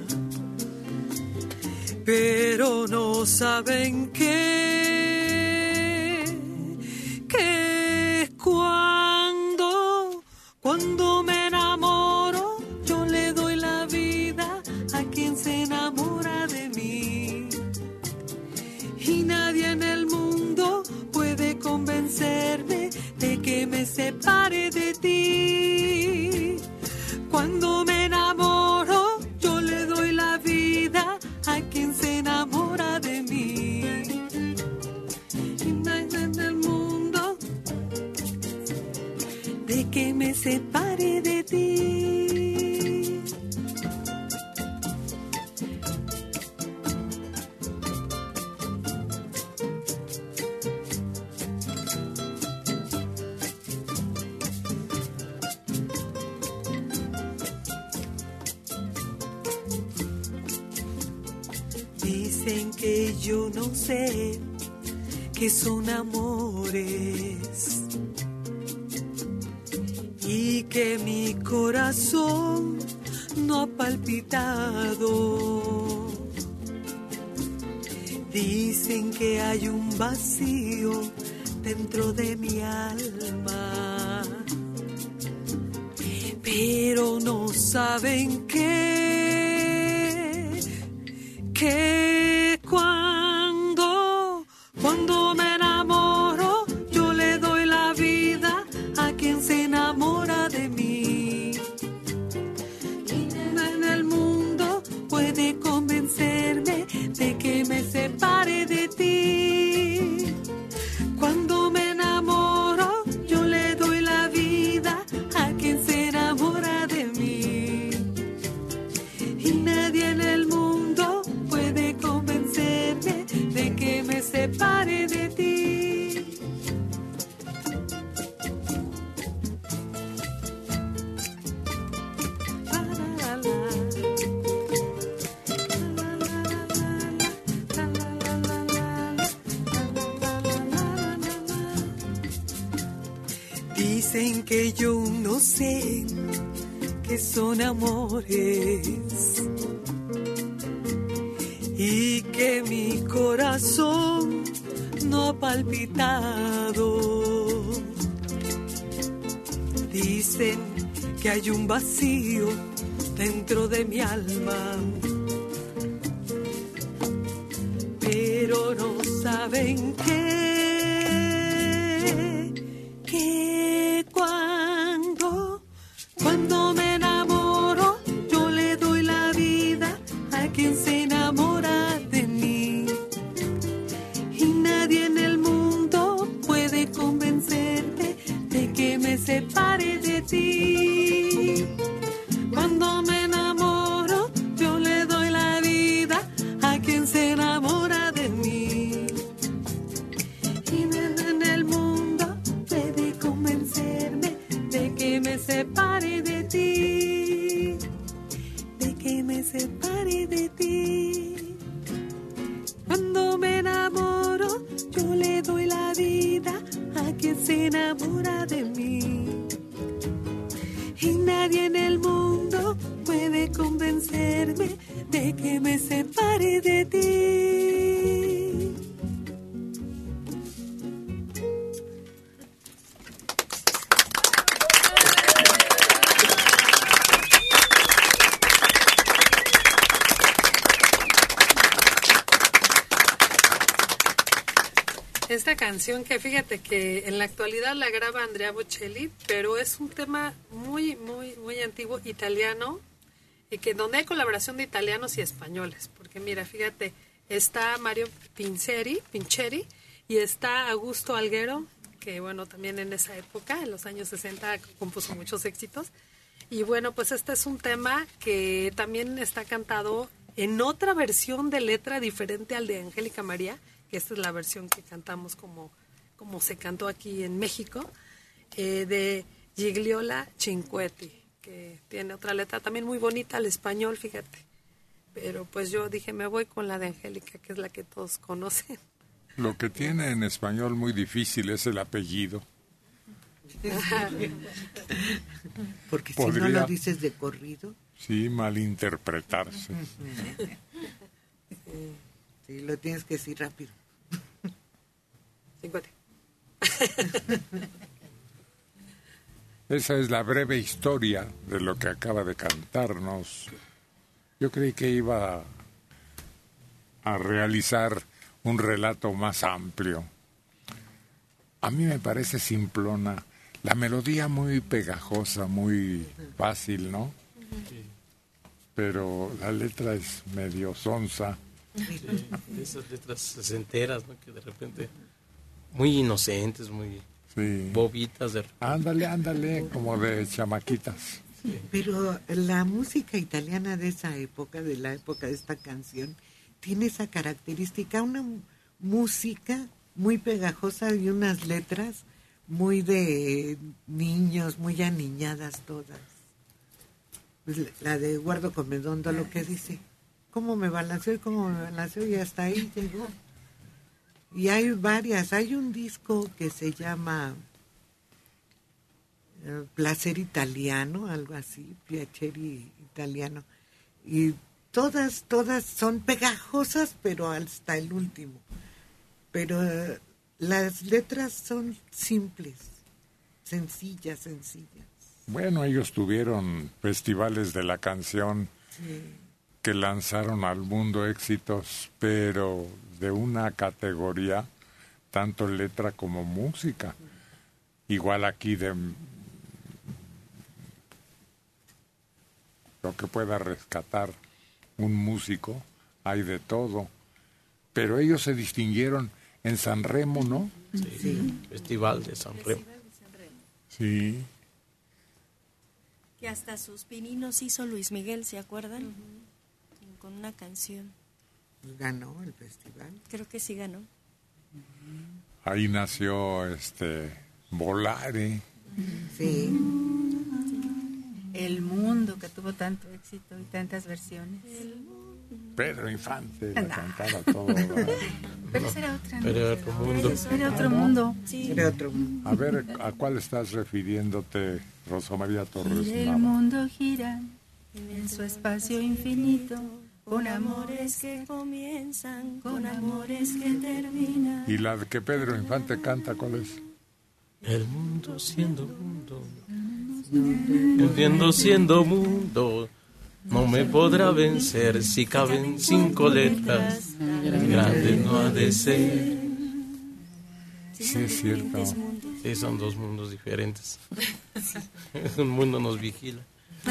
Speaker 17: Pero no saben que, que cuando, cuando me enamoro, yo le doy la vida a quien se enamora de mí. Y nadie en el mundo puede convencerme de que me separe de ti. Cuando me enamoro, yo le doy la vida a quien se enamora de mí. Y nadie en el mundo de que me separe de ti. Dicen que yo no sé que son amores y que mi corazón no ha palpitado. Dicen que hay un vacío dentro de mi alma, pero no saben que, que cuando, cuando me enamoro Dicen que yo no sé qué son amores y que mi corazón no ha palpitado. Dicen que hay un vacío dentro de mi alma, pero no saben qué, que cuando, cuando me enamoro, yo le doy la vida a quien se enamora de mí. Y nadie en el mundo puede convencerme de que me separe de ti. Cuando me enamoro, yo le doy la vida a quien se enamora de mí. Y nadie en el mundo puede convencerme de que me separe de ti, de que me separe de ti. Cuando me enamoro, yo le doy la vida a quien se enamora de mí. Y nadie en el mundo puede convencerme de que me separe de ti.
Speaker 18: Esta canción que fíjate que en la actualidad la graba Andrea Bocelli, pero es un tema muy, muy, muy antiguo, italiano, y que donde hay colaboración de italianos y españoles, porque mira, fíjate, está Mario Pincheri, Pincheri y está Augusto Alguero, que bueno, también en esa época, en los años sesenta, compuso muchos éxitos, y bueno, pues este es un tema que también está cantado en otra versión de letra diferente al de Angélica María, que esta es la versión que cantamos como, como se cantó aquí en México, eh, de Gigliola Cinquetti, que tiene otra letra también muy bonita al español, fíjate. Pero pues yo dije, me voy con la de Angélica, que es la que todos conocen.
Speaker 1: Lo que tiene en español muy difícil es el apellido.
Speaker 4: Porque
Speaker 1: Podría,
Speaker 4: si no lo dices de corrido.
Speaker 1: Sí, malinterpretarse.
Speaker 4: Sí, lo tienes que decir rápido.
Speaker 18: cincuenta.
Speaker 1: Esa es la breve historia de lo que acaba de cantarnos. Yo creí que iba a realizar un relato más amplio. A mí me parece simplona, la melodía muy pegajosa, muy fácil, ¿no? Pero la letra es medio sonsa.
Speaker 10: Sí, esas letras sesenteras, ¿no? Que de repente muy inocentes, muy
Speaker 1: sí.
Speaker 10: bobitas. De
Speaker 1: ándale, ándale, como de chamaquitas.
Speaker 4: Sí. Pero la música italiana de esa época, de la época de esta canción, tiene esa característica, una música muy pegajosa y unas letras muy de niños, muy aniñadas todas. Pues la de Guardo Comendondo, lo que dice, cómo me balanceó y cómo me balanceó y hasta ahí llegó. Y hay varias, hay un disco que se llama eh, Placer Italiano, algo así, Piaceri Italiano, y todas, todas son pegajosas, pero hasta el último. Pero eh, las letras son simples, sencillas, sencillas.
Speaker 1: Bueno, ellos tuvieron festivales de la canción sí. que lanzaron al mundo éxitos, pero de una categoría, tanto letra como música. Igual aquí de lo que pueda rescatar un músico, hay de todo. Pero ellos se distinguieron en San Remo, ¿no?
Speaker 10: Sí, sí. Festival de San Remo.
Speaker 1: Sí.
Speaker 8: Que hasta sus pininos hizo Luis Miguel, ¿se acuerdan? Uh-huh. Con una canción.
Speaker 4: ¿Ganó el festival?
Speaker 8: Creo que sí ganó.
Speaker 1: Ahí nació este Volare.
Speaker 6: Sí. El Mundo, que tuvo tanto éxito y tantas versiones.
Speaker 1: Pedro Infante la cantaba todo.
Speaker 6: Pero ese era otro mundo.
Speaker 10: Era otro mundo.
Speaker 6: Era otro mundo.
Speaker 4: Era otro mundo.
Speaker 1: A ver, ¿a cuál estás refiriéndote, Rosa María Torres
Speaker 6: Y el
Speaker 1: Nava?
Speaker 6: mundo gira en su espacio infinito, con amores
Speaker 8: que comienzan, con amores que terminan.
Speaker 1: ¿Y la que Pedro Infante canta, cuál es?
Speaker 10: El mundo siendo mundo, viendo siendo mundo, no me podrá vencer si caben cinco letras, grande no ha de ser.
Speaker 1: Sí, es cierto.
Speaker 10: Sí, son dos mundos diferentes. Un mundo nos vigila.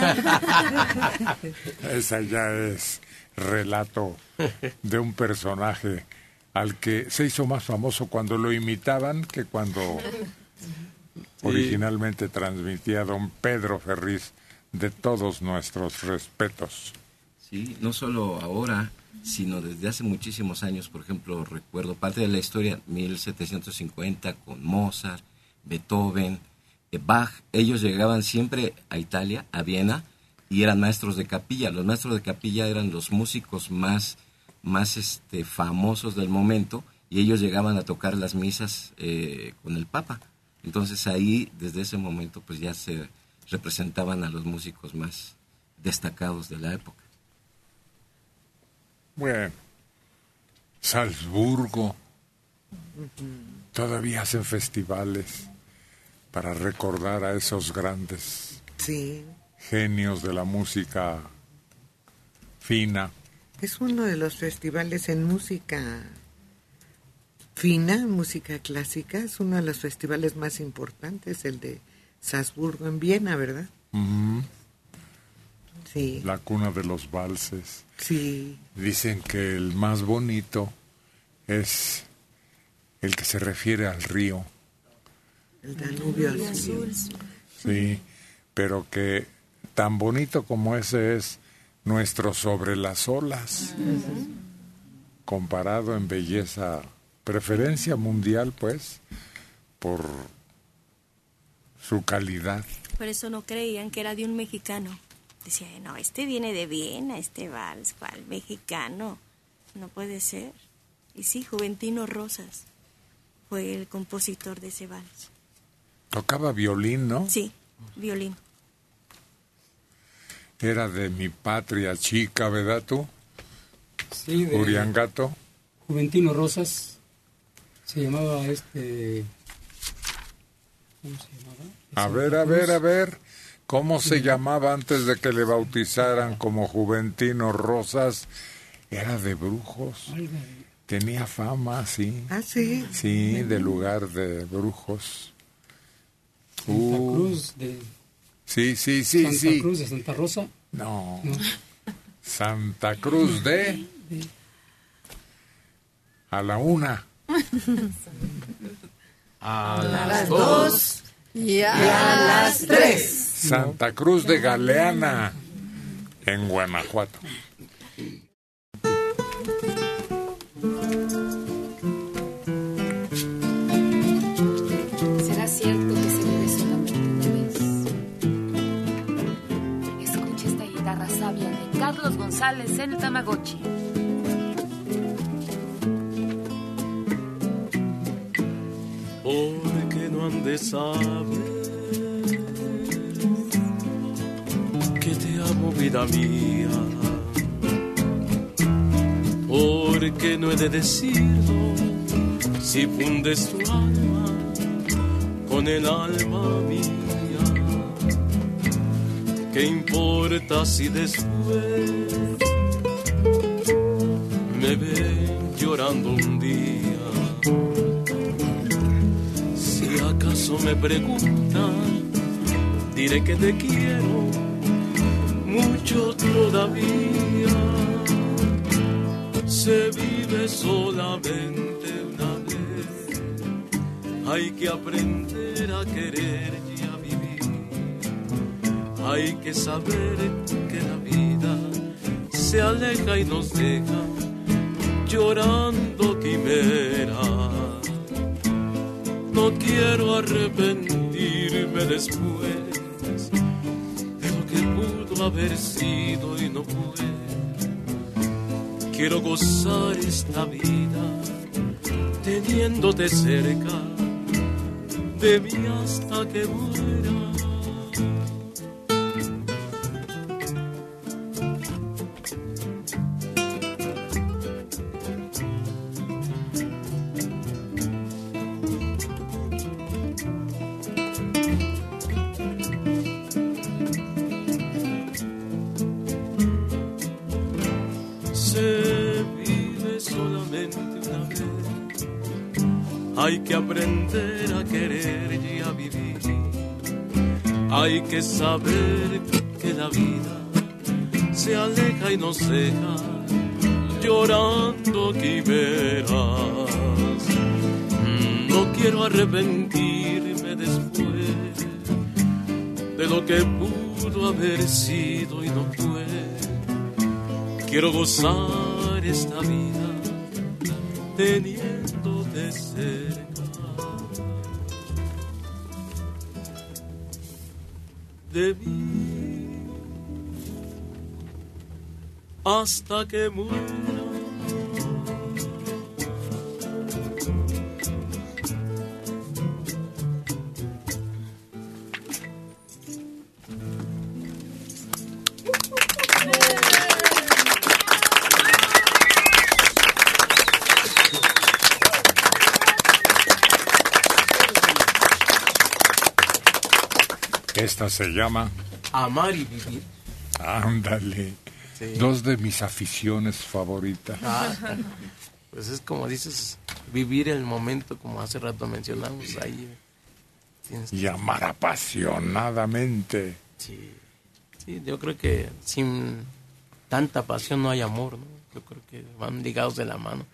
Speaker 1: Esa ya es relato de un personaje al que se hizo más famoso cuando lo imitaban que cuando originalmente transmitía don Pedro Ferriz. De todos nuestros respetos.
Speaker 16: Sí, no solo ahora, sino desde hace muchísimos años. Por ejemplo, recuerdo parte de la historia, mil setecientos cincuenta, con Mozart, Beethoven, Bach. Ellos llegaban siempre a Italia, a Viena, y eran maestros de capilla. Los maestros de capilla eran los músicos más, más este, famosos del momento, y ellos llegaban a tocar las misas eh, con el Papa. Entonces ahí, desde ese momento, pues ya se representaban a los músicos más destacados de la época.
Speaker 1: Bueno, Salzburgo, todavía hacen festivales para recordar a esos grandes
Speaker 4: sí.
Speaker 1: genios de la música fina.
Speaker 4: Es uno de los festivales en música fina, música clásica, es uno de los festivales más importantes, el de Salzburgo en Viena, ¿verdad?
Speaker 1: Uh-huh.
Speaker 4: Sí.
Speaker 1: La cuna de los valses.
Speaker 4: Sí.
Speaker 1: Dicen que el más bonito es el que se refiere al río.
Speaker 4: El Danubio azul.
Speaker 1: Sí, pero que tan bonito como ese es nuestro Sobre las olas, uh-huh. comparado en belleza, preferencia mundial, pues, por su calidad.
Speaker 8: Por eso no creían que era de un mexicano. Decían, no, este viene de Viena, este vals, ¿cuál mexicano? No puede ser. Y sí, Juventino Rosas fue el compositor de ese vals.
Speaker 1: Tocaba violín, ¿no?
Speaker 8: Sí, violín.
Speaker 1: Era de Mi Patria Chica, ¿verdad tú?
Speaker 19: Sí, de
Speaker 1: Uriangato.
Speaker 19: Juventino Rosas. Se llamaba este... ¿Cómo se llamaba?
Speaker 1: A ver, a ver, a ver. ¿Cómo se llamaba antes de que le bautizaran como Juventino Rosas? Era de brujos. Tenía fama, sí.
Speaker 4: Ah, sí.
Speaker 1: Sí, de lugar de brujos.
Speaker 19: Santa
Speaker 1: Uh.
Speaker 19: Cruz de...
Speaker 1: Sí, sí, sí,
Speaker 19: Santa
Speaker 1: sí.
Speaker 19: Cruz de Santa Rosa.
Speaker 1: No.
Speaker 19: no.
Speaker 1: Santa Cruz de... A la una.
Speaker 14: A las dos y a, y a las tres.
Speaker 1: Santa Cruz de Galeana, en Guanajuato.
Speaker 7: ¿Será cierto que se vive solamente una vez? Escucha esta guitarra sabia de Carlos González, el Tamagotchi.
Speaker 17: Porque no han de saber que te amo, vida mía. Porque no he de decirlo si fundes tu alma con el alma mía. ¿Qué importa si después me ven llorando un día? Si acaso me preguntan, diré que te quiero mucho todavía. Se vive solamente una vez, hay que aprender a querer y a vivir. Hay que saber que la vida se aleja y nos deja llorando quimeras. No quiero arrepentirme después de lo que pudo haber sido y no pude. Quiero gozar esta vida teniéndote cerca de mí hasta que muera. Hay que aprender a querer y a vivir. Hay que saber que la vida se aleja y nos deja llorando quimeras. No quiero arrepentirme después de lo que pudo haber sido y no fue. Quiero gozar esta vida teniéndote cerca. De mí hasta que muera.
Speaker 1: Esta se llama
Speaker 10: Amar y Vivir.
Speaker 1: Ándale.
Speaker 10: Sí.
Speaker 1: Dos de mis aficiones favoritas.
Speaker 10: Ah, pues es como dices, vivir el momento, como hace rato mencionamos ahí. Tienes que...
Speaker 1: Y amar apasionadamente.
Speaker 10: Sí, sí, yo creo que sin tanta pasión no hay amor, ¿no? Yo creo que van ligados de la mano.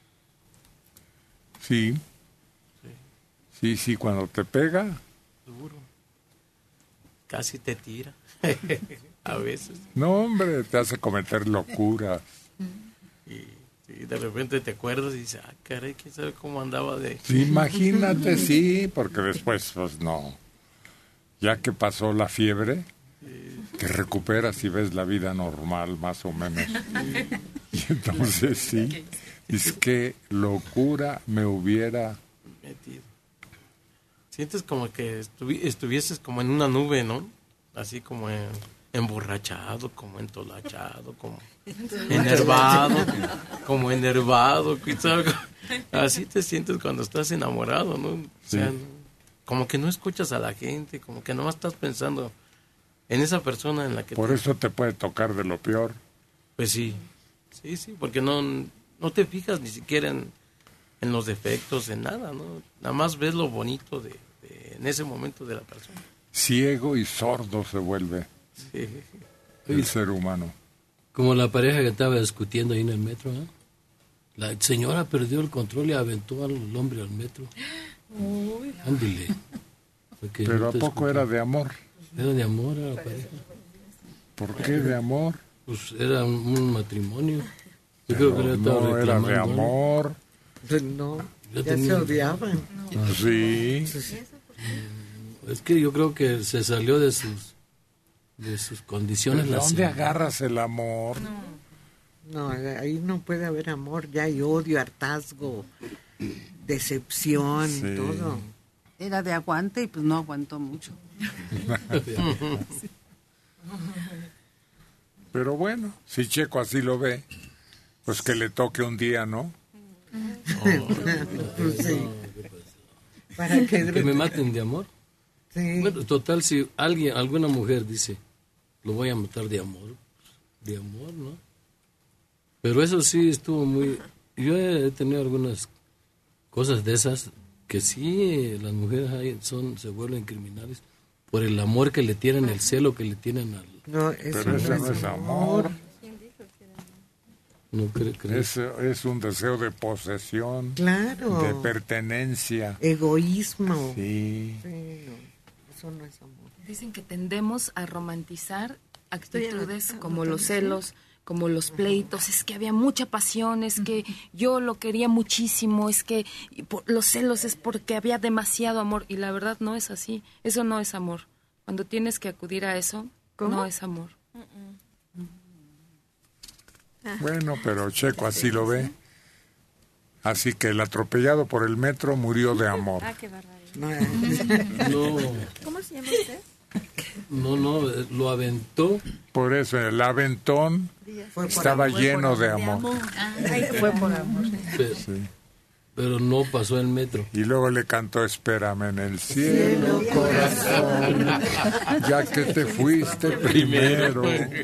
Speaker 1: Sí. Sí, sí, cuando te pega.
Speaker 10: Duro. Casi te tira. A veces.
Speaker 1: No, hombre, te hace cometer locuras.
Speaker 10: Y, y de repente te acuerdas y dices, ah, caray, quién sabe cómo andaba de...
Speaker 1: Sí, imagínate, sí, porque después, pues no. Ya que pasó la fiebre, te recuperas y ves la vida normal, más o menos. Y entonces, sí, es que locura me hubiera...
Speaker 10: metido. Sientes como que estuvi- estuvieses como en una nube, ¿no? Así como en, emborrachado, como entolachado, como enervado, como enervado, ¿sabes? Así te sientes cuando estás enamorado, ¿no? O sea,
Speaker 1: Sí.
Speaker 10: como que no escuchas a la gente, como que no estás pensando en esa persona en la que...
Speaker 1: Por
Speaker 10: te-
Speaker 1: eso te puede tocar de lo peor.
Speaker 10: Pues sí, sí, sí, porque no, no te fijas ni siquiera en, en los defectos, en nada, ¿no? Nada más ves lo bonito de, de- en ese momento de la persona.
Speaker 1: Ciego y sordo se vuelve
Speaker 10: Sí.
Speaker 1: el ser humano.
Speaker 11: Como la pareja que estaba discutiendo ahí en el metro, ¿eh? La señora perdió el control y aventó al hombre al metro. Ándile. Porque
Speaker 1: Pero
Speaker 11: no
Speaker 1: ¿a
Speaker 11: te
Speaker 1: poco
Speaker 11: escuché.
Speaker 1: era de amor?
Speaker 11: Era de amor a la pareja.
Speaker 1: ¿Por qué de amor?
Speaker 11: Pues era un, un matrimonio. Yo
Speaker 1: Pero
Speaker 11: creo que le estaba
Speaker 1: no era de
Speaker 11: reclamando, ¿no?
Speaker 1: amor.
Speaker 4: Pues no,
Speaker 11: Ya
Speaker 4: ya
Speaker 11: tenía-
Speaker 4: se odiaban.
Speaker 11: Ah,
Speaker 1: Sí.
Speaker 11: Es que yo creo que se salió de sus de sus condiciones.
Speaker 1: ¿De
Speaker 11: la
Speaker 1: dónde
Speaker 11: señora.
Speaker 1: agarras el amor?
Speaker 4: No, ahí no puede haber amor, ya hay odio, hartazgo, decepción,
Speaker 1: Sí.
Speaker 4: todo.
Speaker 5: Era de aguante y pues no aguantó mucho.
Speaker 1: Pero bueno, si Checo así lo ve, pues que le toque un día, ¿no?
Speaker 4: Pues sí. ¿Para qué?
Speaker 11: Que me maten de amor.
Speaker 4: Sí.
Speaker 11: Bueno, total, si alguien, alguna mujer dice, lo voy a matar de amor, de amor, ¿no? Pero eso sí estuvo muy... Yo he tenido algunas cosas de esas que sí, las mujeres ahí son, se vuelven criminales por el amor que le tienen, el celo que le tienen al...
Speaker 4: No, eso
Speaker 1: Pero ese no es amor.
Speaker 11: No cre- crees.
Speaker 1: Es, es un deseo de posesión,
Speaker 4: Claro.
Speaker 1: de pertenencia.
Speaker 4: Egoísmo.
Speaker 1: Sí.
Speaker 4: Sí, no, eso no es amor.
Speaker 7: Dicen que tendemos a romantizar actitudes
Speaker 14: Estoy
Speaker 7: como
Speaker 14: anotando,
Speaker 7: los
Speaker 14: ¿sí?
Speaker 7: celos, como los pleitos, es que había mucha pasión, es que yo lo quería muchísimo, es que y por- los celos es porque había demasiado amor y la verdad no es así, eso no es amor. Cuando tienes que acudir a eso,
Speaker 14: ¿Cómo?
Speaker 7: no es amor.
Speaker 1: Bueno, pero Checo así lo ve. Así que el atropellado por el metro murió de amor.
Speaker 9: Ah, qué barbaridad.
Speaker 11: No,
Speaker 14: ¿Cómo se llama usted?
Speaker 11: no, no, eh, lo aventó.
Speaker 1: Por eso el aventón
Speaker 11: Fue por
Speaker 1: estaba
Speaker 11: amor,
Speaker 1: lleno
Speaker 11: fue
Speaker 1: de
Speaker 11: por
Speaker 1: amor.
Speaker 11: amor.
Speaker 14: Ay, fue por amor.
Speaker 11: Pero, pero no pasó el metro.
Speaker 1: Y luego le cantó Espérame en el cielo, corazón, ya que te fuiste primero.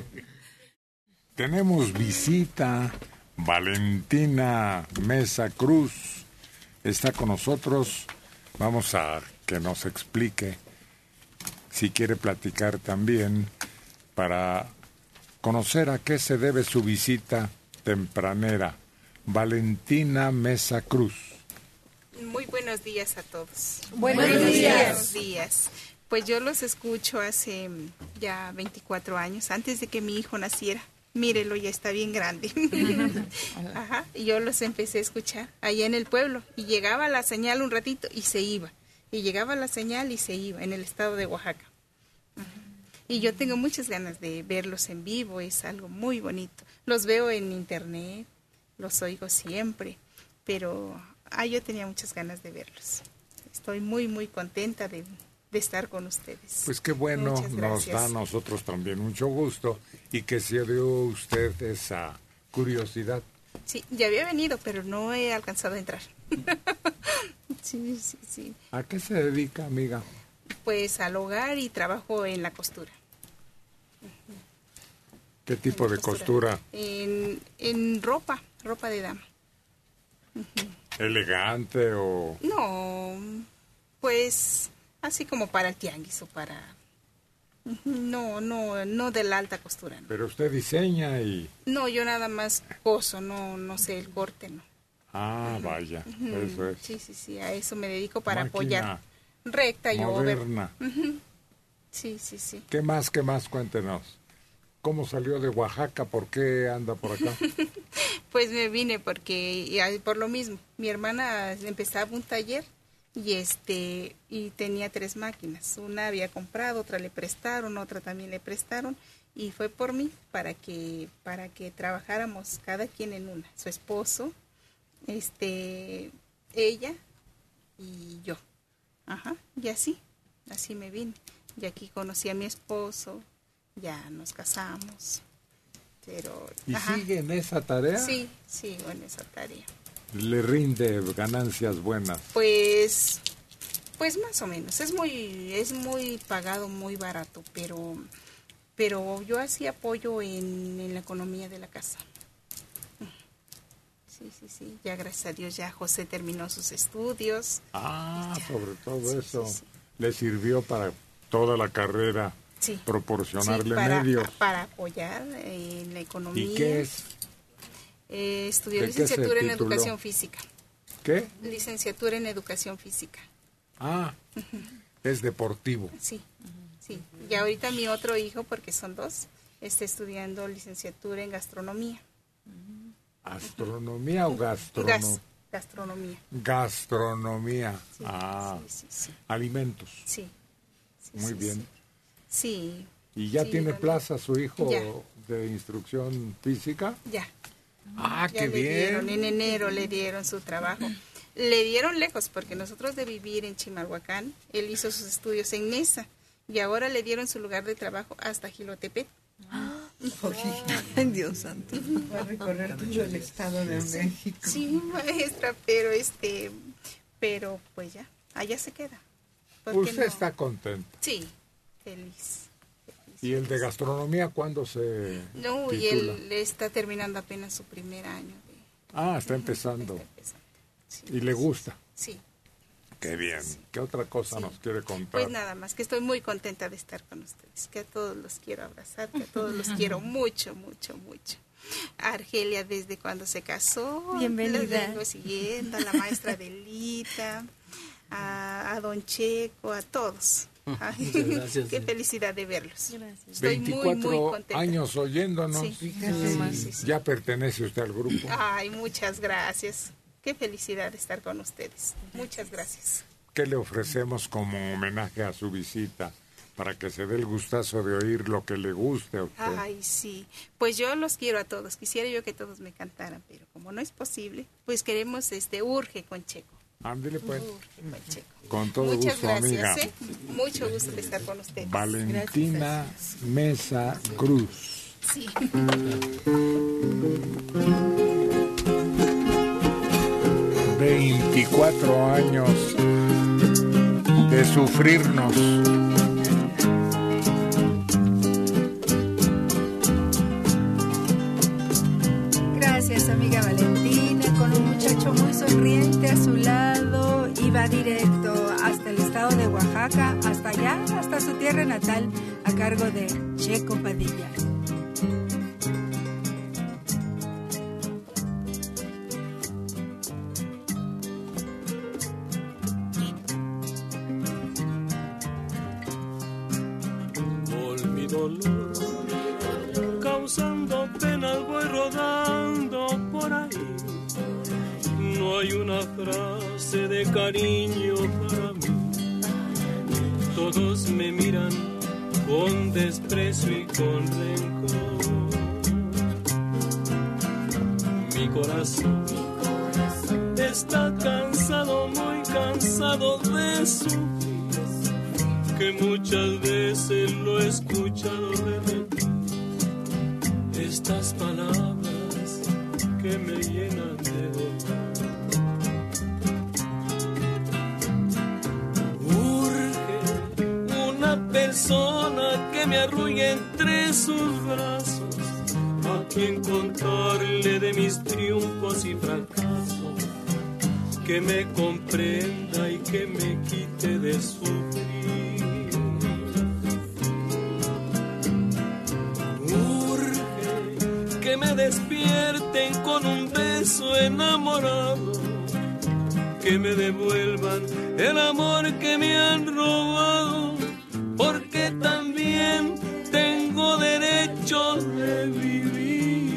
Speaker 1: Tenemos visita. Valentina Mesa Cruz está con nosotros. Vamos a que nos explique, si quiere platicar también, para conocer a qué se debe su visita tempranera. Valentina Mesa Cruz.
Speaker 20: Muy buenos días a todos.
Speaker 14: Buenos días.
Speaker 20: Buenos días. Pues yo los escucho hace ya veinticuatro años, antes de que mi hijo naciera. Mírelo, ya está bien grande. Ajá. Y yo los empecé a escuchar allá en el pueblo. Y llegaba la señal un ratito y se iba. Y llegaba la señal y se iba, en el estado de Oaxaca. Ajá. Y yo tengo muchas ganas de verlos en vivo, es algo muy bonito. Los veo en internet, los oigo siempre, pero ah, yo tenía muchas ganas de verlos. Estoy muy, muy contenta de, de estar con ustedes.
Speaker 1: Pues qué bueno,
Speaker 20: Muchas
Speaker 1: nos
Speaker 20: gracias.
Speaker 1: da a nosotros también mucho gusto y que se dio usted esa curiosidad.
Speaker 20: Sí, ya había venido, pero no he alcanzado a entrar. Sí, sí, sí.
Speaker 1: ¿A qué se dedica, amiga?
Speaker 20: Pues al hogar y trabajo en la costura.
Speaker 1: ¿Qué tipo de costura?
Speaker 20: En, en ropa, ropa de dama.
Speaker 1: ¿Elegante o...?
Speaker 20: No, pues así como para el tianguis o para... No, no, no de la alta costura. No,
Speaker 1: Pero usted diseña y...
Speaker 20: no yo nada más coso, no, no sé el corte, no.
Speaker 1: Ah, vaya,
Speaker 20: Ujú.
Speaker 1: eso es.
Speaker 20: Sí, sí, sí, a eso me dedico para
Speaker 1: Máquina
Speaker 20: apoyar. Recta y over.
Speaker 1: moderna.
Speaker 20: Ujú. Sí, sí, sí.
Speaker 1: ¿Qué más, qué más? Cuéntenos. ¿Cómo salió de Oaxaca? ¿Por qué anda por acá?
Speaker 20: Pues me vine porque, y ahí por lo mismo, mi hermana empezaba un taller y este y tenía tres máquinas. Una había comprado, otra le prestaron, otra también le prestaron y fue por mí para que para que trabajáramos cada quien en una. Su esposo, este, ella y yo. Ajá, y así, así me vine. Y aquí conocí a mi esposo, ya nos casamos. Pero
Speaker 1: ¿Y
Speaker 20: ajá.
Speaker 1: sigue en esa tarea?
Speaker 20: Sí, sigo en esa tarea.
Speaker 1: ¿Le rinde ganancias buenas?
Speaker 20: Pues, pues más o menos. Es muy, es muy pagado, muy barato, pero, pero yo así apoyo en, en la economía de la casa. Sí, sí, sí. Ya gracias a Dios ya José terminó sus estudios.
Speaker 1: Ah,
Speaker 20: Ya.
Speaker 1: sobre todo
Speaker 20: Sí,
Speaker 1: eso.
Speaker 20: sí, sí.
Speaker 1: Le sirvió para toda la carrera
Speaker 20: Sí.
Speaker 1: proporcionarle
Speaker 20: Sí, para,
Speaker 1: medios.
Speaker 20: para apoyar en la economía.
Speaker 1: ¿Y qué es?
Speaker 20: Eh, estudió
Speaker 1: ¿De qué se
Speaker 20: licenciatura en
Speaker 1: tituló?
Speaker 20: educación física.
Speaker 1: ¿Qué?
Speaker 20: Licenciatura en educación física.
Speaker 1: Ah, es deportivo.
Speaker 20: Sí, sí. Y ahorita mi otro hijo, porque son dos, está estudiando licenciatura en gastronomía.
Speaker 1: ¿Astronomía o gastronomía?
Speaker 20: Gas- gastronomía.
Speaker 1: Gastronomía.
Speaker 20: Sí,
Speaker 1: ah,
Speaker 20: sí, sí, sí.
Speaker 1: alimentos.
Speaker 20: Sí. Sí,
Speaker 1: Muy
Speaker 20: sí,
Speaker 1: bien.
Speaker 20: Sí.
Speaker 1: ¿Y ya
Speaker 20: Sí,
Speaker 1: tiene
Speaker 20: bueno.
Speaker 1: plaza su hijo
Speaker 20: Ya.
Speaker 1: de instrucción física?
Speaker 20: Ya.
Speaker 1: Ah,
Speaker 20: Ya
Speaker 1: qué
Speaker 20: le
Speaker 1: bien.
Speaker 20: dieron, en enero le dieron su trabajo. Le dieron lejos, porque nosotros de vivir en Chimalhuacán, él hizo sus estudios en Nesa, y ahora le dieron su lugar de trabajo hasta Jilotepet.
Speaker 4: Ay, Dios santo. Va a recorrer todo el estado de
Speaker 20: Sí,
Speaker 4: México.
Speaker 20: sí, maestra, pero este, pero pues ya, allá se queda. ¿Por qué
Speaker 1: Usted
Speaker 20: no?
Speaker 1: está contento.
Speaker 20: Sí, feliz.
Speaker 1: ¿Y el de gastronomía cuándo se
Speaker 20: No, y
Speaker 1: titula?
Speaker 20: él está terminando apenas su primer año. De,
Speaker 1: Ah, está empezando.
Speaker 20: está empezando. Sí,
Speaker 1: ¿Y le gusta?
Speaker 20: sí.
Speaker 1: Qué bien. ¿Qué otra cosa nos quiere contar?
Speaker 20: Pues nada más, que estoy muy contenta de estar con ustedes, que a todos los quiero abrazar, que a todos los quiero mucho, mucho, mucho. A Argelia desde cuando se casó,
Speaker 8: Bienvenida.
Speaker 20: la vengo siguiendo, a la maestra Delita, a, a Don Checo, a todos. Ay,
Speaker 11: Muchas gracias,
Speaker 20: qué
Speaker 11: sí.
Speaker 20: felicidad de verlos. Estoy muy, muy
Speaker 1: veinticuatro
Speaker 20: contenta.
Speaker 1: años oyéndonos.
Speaker 20: Sí,
Speaker 1: Sí,
Speaker 20: sí, sí, sí.
Speaker 1: Ya pertenece usted al grupo.
Speaker 20: Ay, muchas gracias. Qué felicidad estar con ustedes. Muchas gracias.
Speaker 1: ¿Qué le ofrecemos como homenaje a su visita? para que se dé el gustazo de oír lo que le guste a usted.
Speaker 20: Ay, sí. Pues yo los quiero a todos. Quisiera yo que todos me cantaran, pero como no es posible, pues queremos este Urge con Checo.
Speaker 1: Ándele pues.
Speaker 20: Urge con Checo.
Speaker 1: Con todo
Speaker 20: Muchas
Speaker 1: gusto,
Speaker 20: gracias,
Speaker 1: amiga.
Speaker 20: ¿eh? Mucho gusto de estar con ustedes.
Speaker 1: Valentina Mesa Cruz.
Speaker 20: Sí.
Speaker 1: veinticuatro años de sufrirnos.
Speaker 6: Gracias, amiga Valentina, con un muchacho muy sonriente a su lado, iba directo hasta el estado de Oaxaca, hasta allá, hasta su tierra natal, a cargo de Checo Padilla.
Speaker 17: Causando penas voy rodando por ahí. No hay una frase de cariño para mí. Todos me miran con desprecio y con rencor. Mi corazón está cansado, muy cansado de sufrir, que muchas veces lo he escuchado repetir. Estas palabras que me llenan de dolor. Urge una persona que me arrugue entre sus brazos, a quien contarle de mis triunfos y fracasos, que me comprenda y que me quite de sufrir. Que me despierten con un beso enamorado, que me devuelvan el amor que me han robado, porque también tengo derecho de vivir.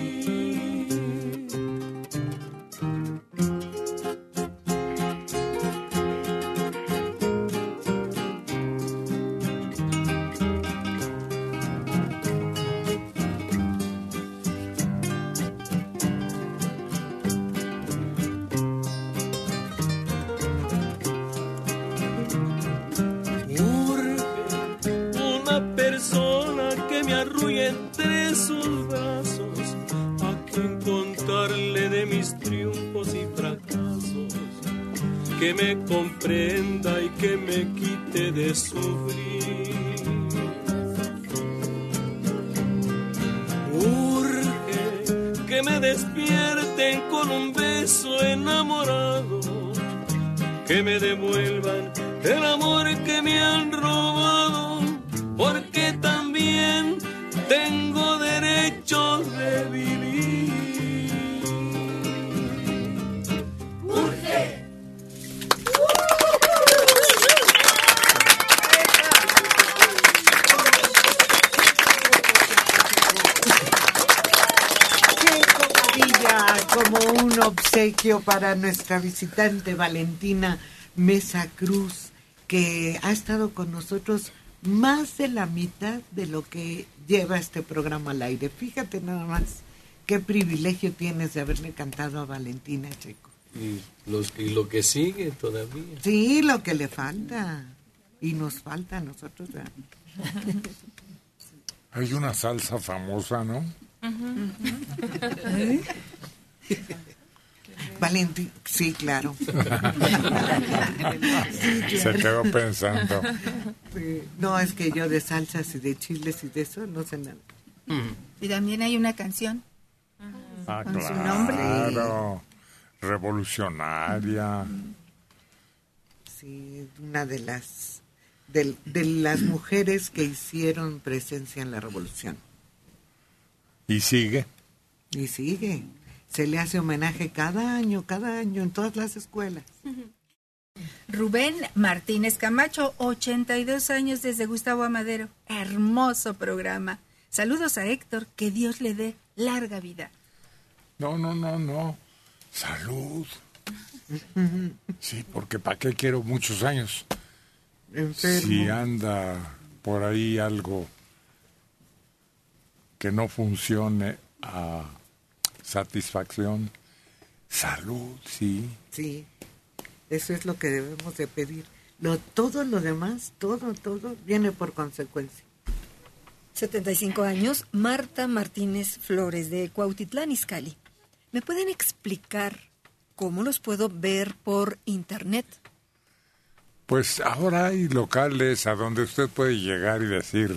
Speaker 17: Entre sus brazos, a quien contarle de mis triunfos y fracasos, que me comprenda y que me quite de sufrir. Urge que me despierten con un beso enamorado, que me devuelvan el amor que me han robado, porque también tengo derecho de vivir. Urge.
Speaker 4: Checo Padilla, como un obsequio para nuestra visitante Valentina Mesa Cruz, que ha estado con nosotros más de la mitad de lo que lleva este programa al aire. Fíjate nada más qué privilegio tienes de haberle cantado a Valentina, Checo.
Speaker 11: Y, los, y lo que sigue todavía.
Speaker 4: Sí, lo que le falta. Y nos falta a nosotros. ¿Verdad?
Speaker 1: Hay una salsa famosa, ¿no?
Speaker 4: ¿Eh? Valentín, sí, claro. Sí, claro.
Speaker 1: Se quedó pensando.
Speaker 4: Sí. No, es que yo de salsas y de chiles y de eso no sé nada.
Speaker 6: Y también hay una canción.
Speaker 1: Ah,
Speaker 6: con
Speaker 1: claro.
Speaker 6: su nombre.
Speaker 1: Revolucionaria.
Speaker 4: Sí, una de las de, de las mujeres que hicieron presencia en la revolución.
Speaker 1: ¿Y sigue?
Speaker 4: Y sigue. Se le hace homenaje cada año, cada año, en todas las escuelas.
Speaker 6: Rubén Martínez Camacho, ochenta y dos años desde Gustavo Amadero. Hermoso programa. Saludos a Héctor, que Dios le dé larga vida.
Speaker 1: No, no, no, no. Salud. Sí, porque ¿para qué quiero muchos años?
Speaker 4: Enfermo.
Speaker 1: Si anda por ahí algo que no funcione a satisfacción. Salud, sí.
Speaker 4: Sí, eso es lo que debemos de pedir. Lo, todo lo demás, todo, todo viene por consecuencia.
Speaker 14: setenta y cinco años, Marta Martínez Flores, de Cuautitlán, Izcalli. ¿Me pueden explicar cómo los puedo ver por internet?
Speaker 1: Pues ahora hay locales a donde usted puede llegar y decir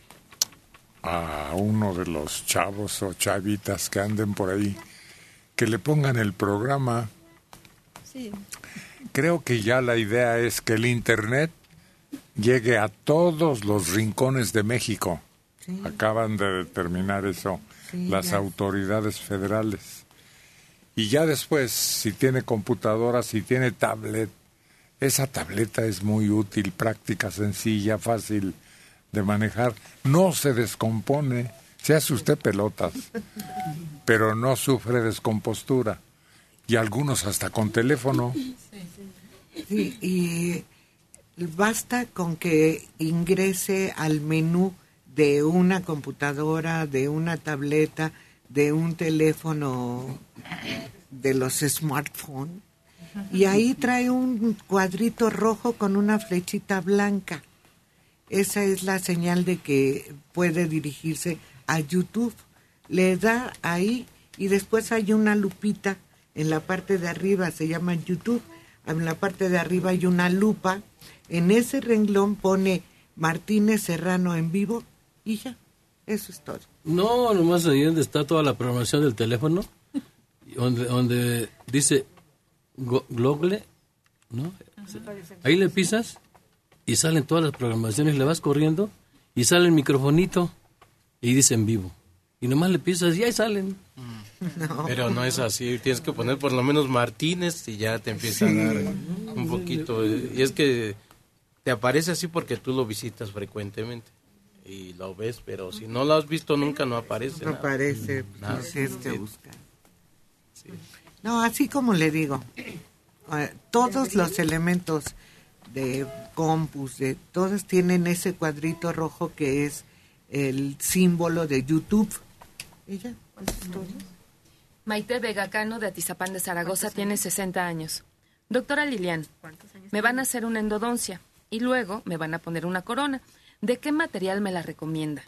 Speaker 1: a uno de los chavos o chavitas que anden por ahí que le pongan el programa.
Speaker 14: Sí.
Speaker 1: Creo que ya la idea es que el internet llegue a todos los rincones de México. Sí. Acaban de determinar eso sí, las ya. autoridades federales. Y ya después, si tiene computadora, si tiene tablet, esa tableta es muy útil, práctica, sencilla, fácil de manejar. No se descompone, se hace usted pelotas, pero no sufre descompostura. Y algunos hasta con teléfono.
Speaker 4: Sí, y basta con que ingrese al menú de una computadora, de una tableta, de un teléfono de los smartphones, y ahí trae un cuadrito rojo con una flechita blanca. Esa es la señal de que puede dirigirse a YouTube. Le da ahí y después hay una lupita en la parte de arriba, se llama YouTube. En la parte de arriba hay una lupa. En ese renglón pone Martínez Serrano en vivo y ya, eso es todo.
Speaker 11: No, nomás ahí donde está toda la programación del teléfono, donde, donde dice Google, ¿no? Ahí le pisas y salen todas las programaciones, le vas corriendo y sale el microfonito y dice en vivo. Y nomás le pisas y ahí salen.
Speaker 10: No. Pero no es así, tienes que poner por lo menos Martínez y ya te empieza sí. a dar un poquito. Y es que te aparece así porque tú lo visitas frecuentemente y lo ves, pero si no lo has visto nunca no aparece.
Speaker 4: No
Speaker 10: nada.
Speaker 4: aparece,
Speaker 10: nada.
Speaker 4: no tienes que
Speaker 10: Sí.
Speaker 4: buscar. Sí. No, así como le digo, eh, todos los elementos de Compus, de todos tienen ese cuadrito rojo que es el símbolo de YouTube. Y ya, eso es todo.
Speaker 7: Maite Vega Cano, de Atizapán de Zaragoza, tiene sesenta años. Doctora Lilian, me van a hacer una endodoncia y luego me van a poner una corona. ¿De qué material me la recomienda?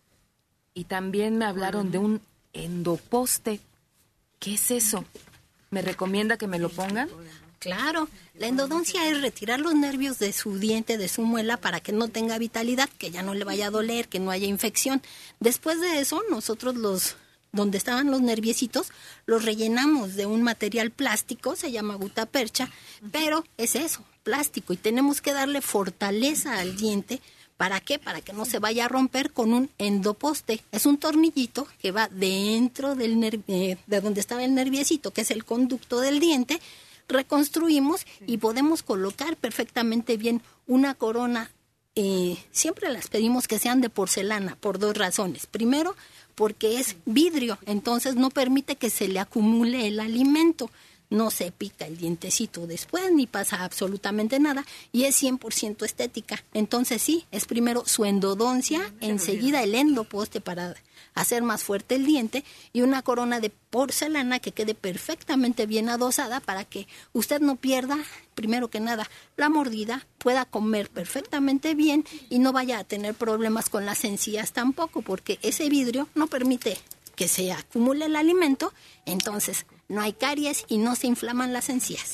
Speaker 7: Y también me hablaron de un endoposte. ¿Qué es eso? ¿Me recomienda que me lo pongan?
Speaker 21: Claro, la endodoncia es retirar los nervios de su diente, de su muela, para que no tenga vitalidad, que ya no le vaya a doler, que no haya infección. Después de eso, nosotros los, donde estaban los nerviecitos, los rellenamos de un material plástico, se llama gutapercha, pero es eso, plástico, y tenemos que darle fortaleza al diente. ¿Para qué? Para que no se vaya a romper con un endoposte. Es un tornillito que va dentro del nerv- eh, de donde estaba el nerviecito, que es el conducto del diente. Reconstruimos y podemos colocar perfectamente bien una corona. Eh, siempre las pedimos que sean de porcelana por dos razones. Primero, porque es vidrio, entonces no permite que se le acumule el alimento. No se pica el dientecito después, ni pasa absolutamente nada, y es cien por ciento estética. Entonces sí, es primero su endodoncia, enseguida el endoposte para hacer más fuerte el diente, y una corona de porcelana que quede perfectamente bien adosada para que usted no pierda, primero que nada, la mordida, pueda comer perfectamente bien y no vaya a tener problemas con las encías tampoco, porque ese vidrio no permite que se acumule el alimento, entonces no hay caries y no se inflaman las encías.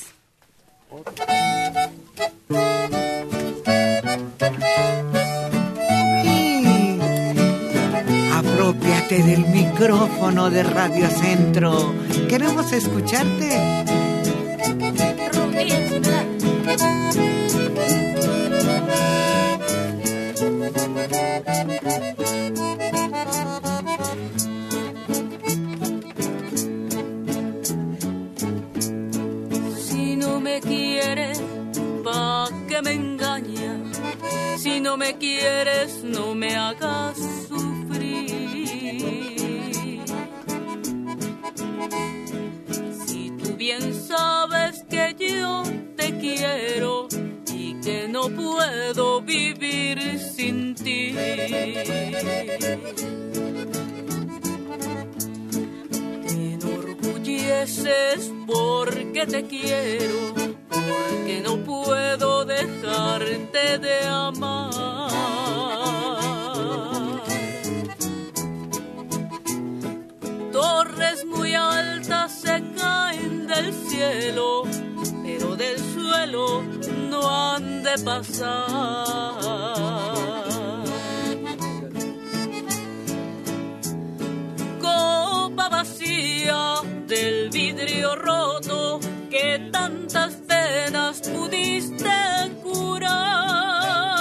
Speaker 4: Y apropiate del micrófono de Radio Centro. Queremos escucharte.
Speaker 2: Si no me quieres, ¿pa' qué me engañas? Si no me quieres, no me hagas sufrir. Si tú bien sabes que yo te quiero y que no puedo vivir sin ti.
Speaker 17: Te enorgulleces porque te quiero, porque no puedo dejarte de amar. Torres muy altas se caen del cielo, pero del suelo no han de pasar. Copa vacía del vidrio roto que tantas penas pudiste curar.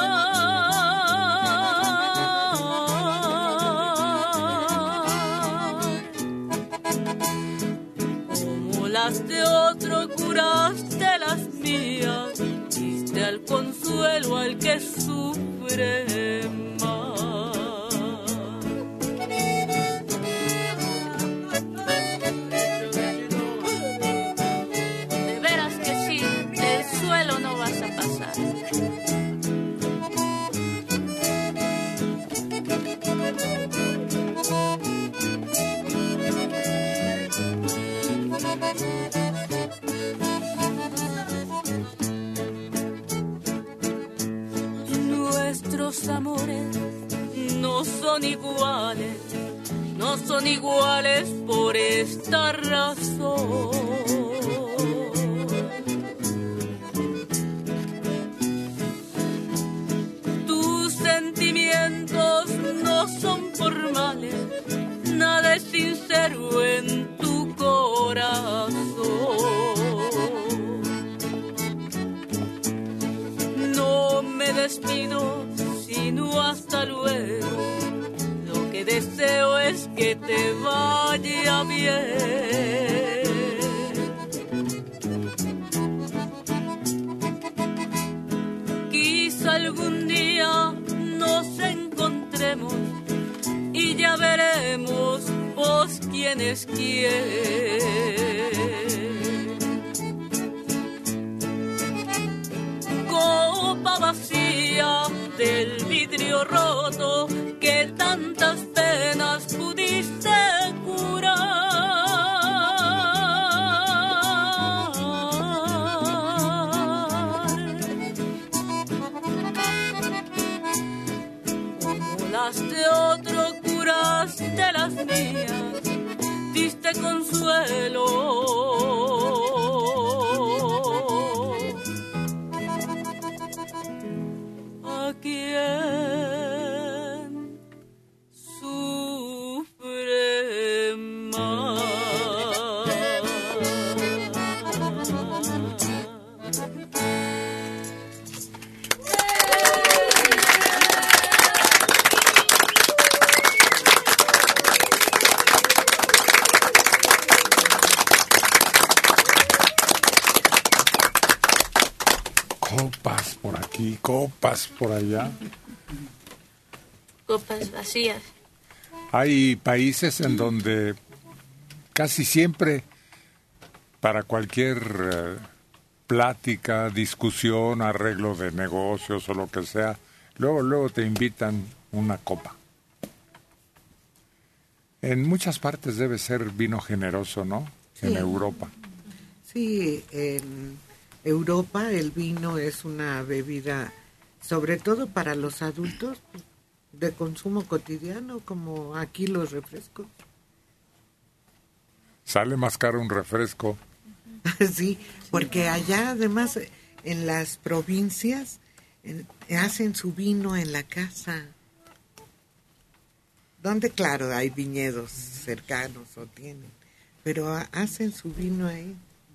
Speaker 17: Como las de otro curaste las mías, diste al consuelo al que sufre más.
Speaker 9: De veras que sí, del suelo no vas a pasar.
Speaker 17: Nuestros amores no son iguales, no son iguales por esta razón. Tus sentimientos no son formales, nada es sincero en tu corazón. No me despido, sino hasta luego. Lo que deseo es que te vaya bien. Quizá algún día nos encontremos y ya veremos vos quién es quién. Copa vacía del vidrio roto que tantas penas pudiste curar. Como las de otro curaste las mías, diste consuelo. ¿A quién sufre más?
Speaker 1: Copas por aquí, copas por allá.
Speaker 9: Copas vacías.
Speaker 1: Hay países en donde casi siempre, para cualquier eh, plática, discusión, arreglo de negocios o lo que sea, luego, luego te invitan una copa. En muchas partes debe ser vino generoso, ¿no?
Speaker 4: Sí.
Speaker 1: En Europa.
Speaker 4: Sí, en Europa el vino es una bebida, sobre todo para los adultos, de consumo cotidiano, como aquí los refrescos.
Speaker 1: Sale más caro un refresco.
Speaker 4: Sí, porque allá además en las provincias eh, hacen su vino en la casa. Donde claro hay viñedos cercanos o tienen, pero ha- hacen su vino ahí.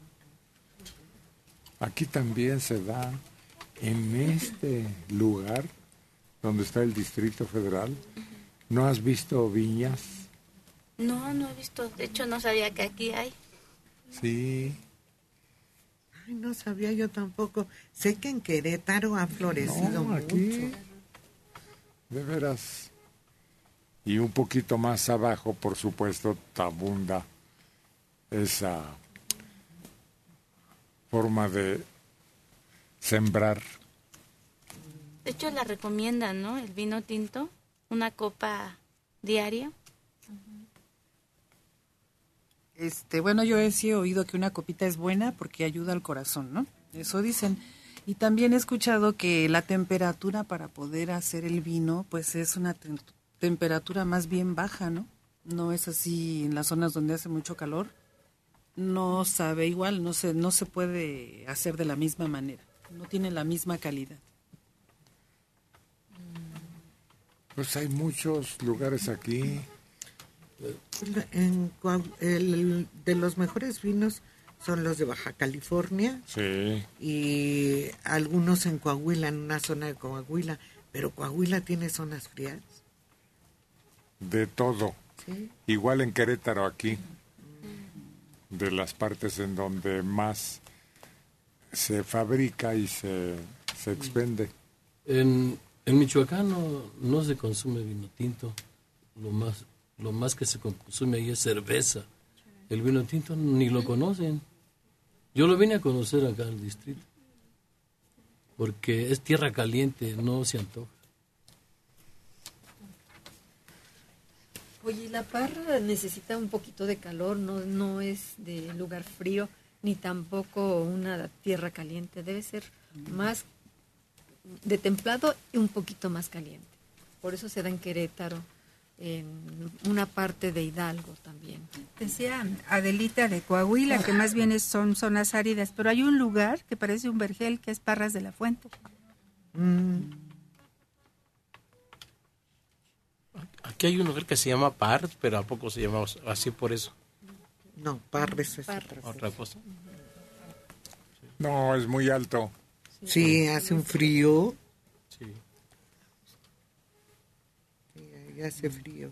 Speaker 1: Aquí también se da, en este lugar donde está el Distrito Federal. ¿No has visto viñas?
Speaker 9: No, no he visto. De hecho, no sabía que aquí hay.
Speaker 1: Sí.
Speaker 4: Ay, no sabía yo tampoco. Sé que en Querétaro ha florecido
Speaker 1: No, aquí,
Speaker 4: mucho.
Speaker 1: de veras. Y un poquito más abajo, por supuesto, abunda esa forma de sembrar
Speaker 9: De hecho, la recomiendan, ¿no? El vino tinto, una copa diaria.
Speaker 5: Este, bueno, yo he sí he oído que una copita es buena porque ayuda al corazón, ¿no? Eso dicen. Y también he escuchado que la temperatura para poder hacer el vino, pues es una te- temperatura más bien baja, ¿no? No es así en las zonas donde hace mucho calor. No sabe igual, no se, no se puede hacer de la misma manera. No tiene la misma calidad.
Speaker 1: Pues hay muchos lugares aquí.
Speaker 4: En Coahu- el, el- de los mejores vinos son los de Baja California
Speaker 1: Sí.
Speaker 4: y algunos en Coahuila, en una zona de Coahuila. Pero Coahuila tiene zonas frías.
Speaker 1: De todo.
Speaker 4: Sí.
Speaker 1: Igual en Querétaro aquí. De las partes en donde más se fabrica y se, se expende.
Speaker 11: En, en Michoacán no, no se consume vino tinto. Lo más, lo más que se consume ahí es cerveza. El vino tinto ni lo conocen. Yo lo vine a conocer acá al distrito. Porque es tierra caliente, no se antoja.
Speaker 14: Oye, la parra necesita un poquito de calor, no, no es de lugar frío, ni tampoco una tierra caliente. Debe ser más de templado y un poquito más caliente. Por eso se da en Querétaro, en una parte de Hidalgo también.
Speaker 6: Decía Adelita de Coahuila, que más bien es- son zonas áridas, pero hay un lugar que parece un vergel, que es Parras de la Fuente.
Speaker 10: Aquí hay un lugar que se llama Par, pero ¿a poco se llama así por eso?
Speaker 4: No, Parres es
Speaker 10: otra cosa. Otra cosa.
Speaker 1: No, es muy alto.
Speaker 4: Sí, hace un frío.
Speaker 10: Sí.
Speaker 4: Sí, ahí hace frío.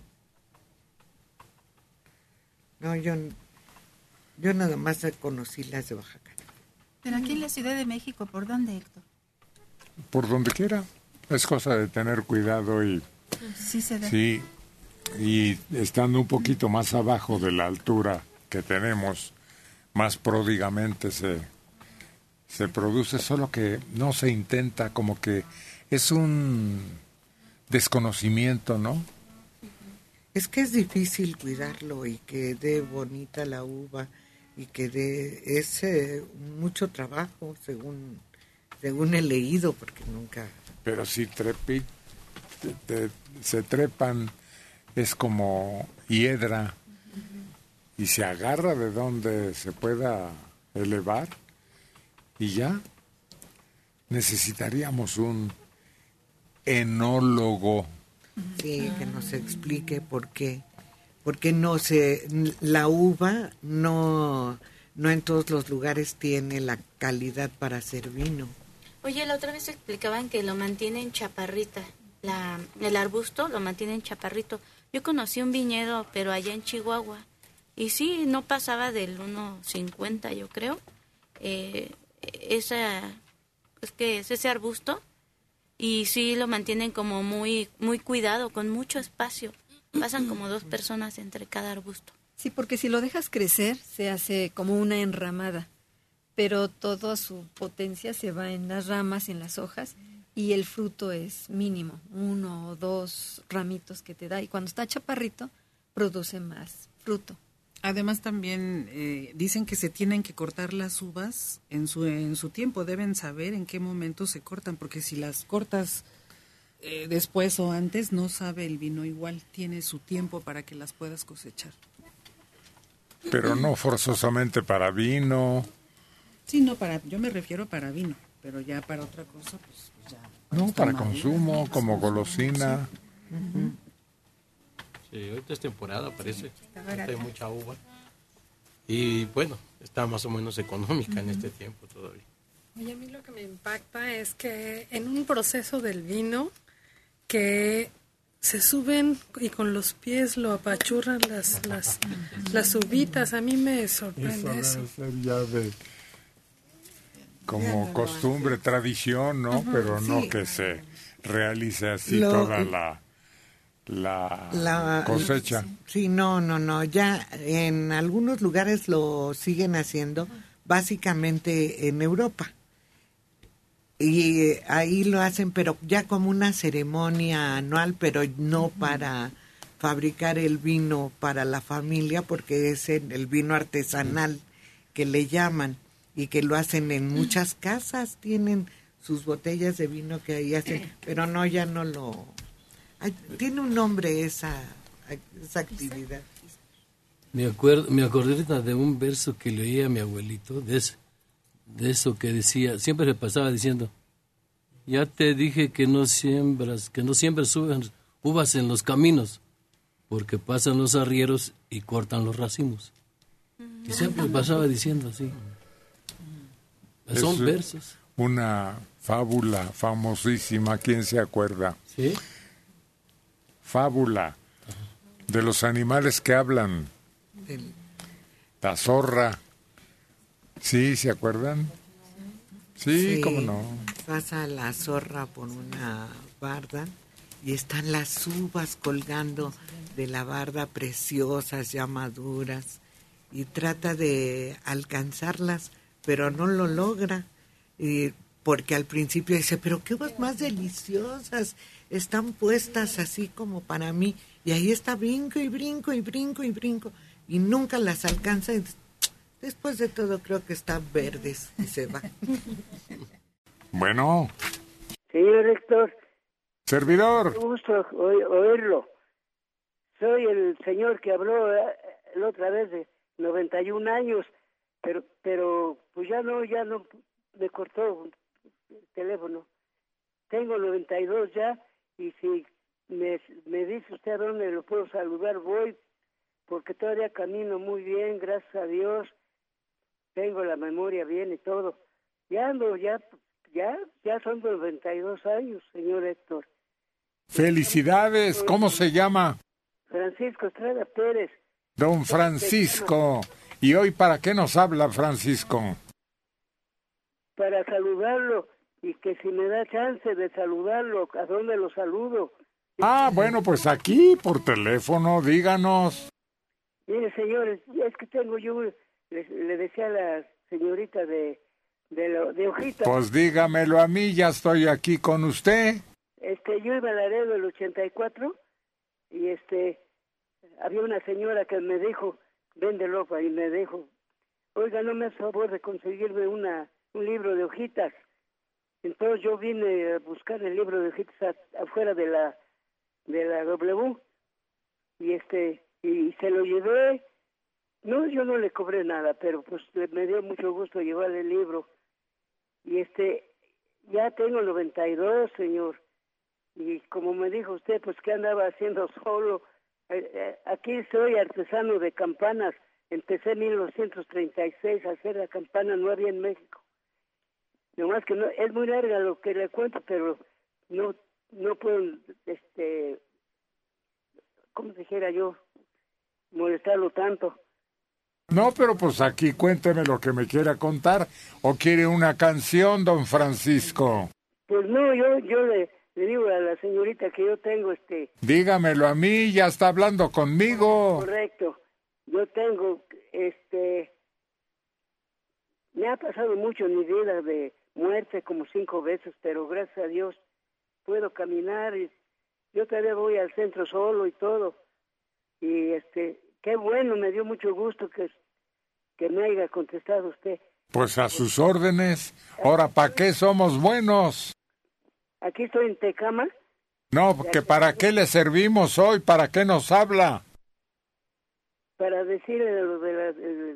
Speaker 4: No, yo, yo nada más conocí las de Baja California.
Speaker 6: Pero aquí en la Ciudad de México, ¿por dónde, Héctor?
Speaker 1: Por donde quiera. Es cosa de tener cuidado y
Speaker 6: Sí se da.
Speaker 1: sí, y estando un poquito más abajo de la altura que tenemos, más pródigamente se, se produce, solo que no se intenta, como que es un desconocimiento, ¿no?
Speaker 4: Es que es difícil cuidarlo y que dé bonita la uva y que dé es eh, mucho trabajo, según según he leído, porque nunca...
Speaker 1: Pero si trepi, te- te- se trepan, es como hiedra y se agarra de donde se pueda elevar y ya necesitaríamos un enólogo.
Speaker 4: Sí, que nos explique por qué. Porque no se, la uva no, no en todos los lugares tiene la calidad para hacer vino.
Speaker 9: Oye, la otra vez explicaban que lo mantienen chaparrita. La, el arbusto lo mantienen chaparrito. Yo conocí un viñedo, pero allá en Chihuahua. Y sí, no pasaba del uno cincuenta, yo creo. Eh, esa, es que es ese arbusto. Y sí lo mantienen como muy, muy cuidado, con mucho espacio. Pasan como dos personas entre cada arbusto.
Speaker 14: Sí, porque si lo dejas crecer, se hace como una enramada, pero toda su potencia se va en las ramas, en las hojas, y el fruto es mínimo, uno o dos ramitos que te da, y cuando está chaparrito, produce más fruto.
Speaker 5: Además también eh, dicen que se tienen que cortar las uvas en su en su tiempo, deben saber en qué momento se cortan, porque si las cortas eh, después o antes no sabe el vino igual, tiene su tiempo para que las puedas cosechar.
Speaker 1: Pero no forzosamente para vino.
Speaker 5: Sí, no para, yo me refiero para vino, pero ya para otra cosa pues, pues ya.
Speaker 1: No, para
Speaker 5: madura,
Speaker 1: consumo,
Speaker 5: para
Speaker 1: como
Speaker 5: consumo,
Speaker 1: golosina.
Speaker 5: sí. Ujú.
Speaker 10: Sí, ahorita es temporada, parece.
Speaker 6: barata.
Speaker 10: Hay mucha uva. Y bueno, está más o menos económica en este tiempo todavía.
Speaker 18: Oye, a mí lo que me impacta es que en un proceso del vino que se suben y con los pies lo apachurran las las, las uvitas, a mí me sorprende eso.
Speaker 1: Debe ser ya de como costumbre, tradición, ¿no?
Speaker 4: Ujú,
Speaker 1: Pero no
Speaker 4: sí.
Speaker 1: que se realice así
Speaker 4: Lo-
Speaker 1: toda la, la,
Speaker 4: La
Speaker 1: cosecha.
Speaker 4: Sí, no, no, no. Ya en algunos lugares lo siguen haciendo, básicamente en Europa. y eh, ahí lo hacen, pero ya como una ceremonia anual, pero no para fabricar el vino para la familia, porque es el, el vino artesanal que le llaman, y que lo hacen en muchas casas, tienen sus botellas de vino que ahí hacen, pero no, ya no lo... Ay, tiene un nombre esa, esa actividad.
Speaker 11: Me acuerdo, me acordé ahorita de un verso que leía a mi abuelito, de eso, de eso que decía, siempre se pasaba diciendo, ya te dije que no siembras, que no siembras uvas, uvas en los caminos, porque pasan los arrieros y cortan los racimos. Y siempre pasaba diciendo así. Son
Speaker 1: Es
Speaker 11: versos.
Speaker 1: Una fábula famosísima, ¿quién se acuerda?
Speaker 11: ¿Sí?
Speaker 1: Fábula de los animales que hablan.
Speaker 4: Del-
Speaker 1: La zorra. ¿Sí? ¿Se acuerdan? Sí, cómo no.
Speaker 4: Pasa la zorra por una barda y están las uvas colgando de la barda, preciosas, ya maduras, y trata de alcanzarlas, pero no lo logra, y porque al principio dice, pero qué uvas más deliciosas, están puestas así como para mí, y ahí está brinco y brinco y brinco y brinco, y nunca las alcanza, y después de todo creo que están verdes, y se va.
Speaker 1: Bueno,
Speaker 3: Señor Héctor,
Speaker 1: servidor.
Speaker 3: qué gusto oí- oírlo. Soy el señor que habló eh, la otra vez de noventa y un años, pero pero pues ya no, ya no me cortó el teléfono. Tengo noventa y dos ya, y si me, me dice usted a dónde lo puedo saludar, voy, porque todavía camino muy bien, gracias a Dios. Tengo la memoria bien y todo. Ya ando, ya, ya, ya son noventa y dos años, señor Héctor.
Speaker 1: Felicidades. ¿Cómo se llama?
Speaker 3: Francisco Estrada Pérez.
Speaker 1: Don Francisco. ¿Y hoy para qué nos habla Francisco?
Speaker 3: Para saludarlo, y que si me da chance de saludarlo, ¿a dónde lo saludo?
Speaker 1: Ah, bueno, pues aquí por teléfono, díganos.
Speaker 3: Mire, señores, es que tengo yo, le, le decía a la señorita de, de, lo, de Hojitas.
Speaker 1: Pues dígamelo a mí, ya estoy aquí con usted.
Speaker 3: Este, yo iba a Laredo el ochenta y cuatro, y este, había una señora que me dijo, vende ropa, y me dijo, oiga, no me hace favor de conseguirme una un libro de Hojitas. Entonces yo vine a buscar el libro de Hojitas a, afuera de la de la W, y este y se lo llevé. No, yo no le cobré nada, pero pues me dio mucho gusto llevarle el libro. Y este, ya tengo noventa y dos, señor. Y como me dijo usted, pues ¿qué andaba haciendo solo? Eh, eh, aquí soy artesano de campanas. Empecé en mil novecientos treinta y seis a hacer la campana, no había en México. Nomás que no, es muy larga lo que le cuento, pero no no puedo, este, ¿cómo dijera yo? Molestarlo tanto.
Speaker 1: No, pero pues aquí cuénteme lo que me quiera contar. ¿O quiere una canción, don Francisco?
Speaker 3: Pues no, yo yo le, le digo a la señorita que yo tengo este...
Speaker 1: Dígamelo a mí, ya está hablando conmigo.
Speaker 3: Correcto. Yo tengo, este... Me ha pasado mucho en mi vida de muerte, como cinco veces, pero gracias a Dios puedo caminar, y yo todavía voy al centro solo y todo. Y este, qué bueno, me dio mucho gusto que, que me haya contestado usted.
Speaker 1: Pues a sus órdenes. Ahora, ¿para qué somos buenos?
Speaker 3: Aquí estoy en Tecama.
Speaker 1: No, que ¿para qué le servimos hoy? ¿Para qué nos habla?
Speaker 3: Para decirle de lo, de, la, de,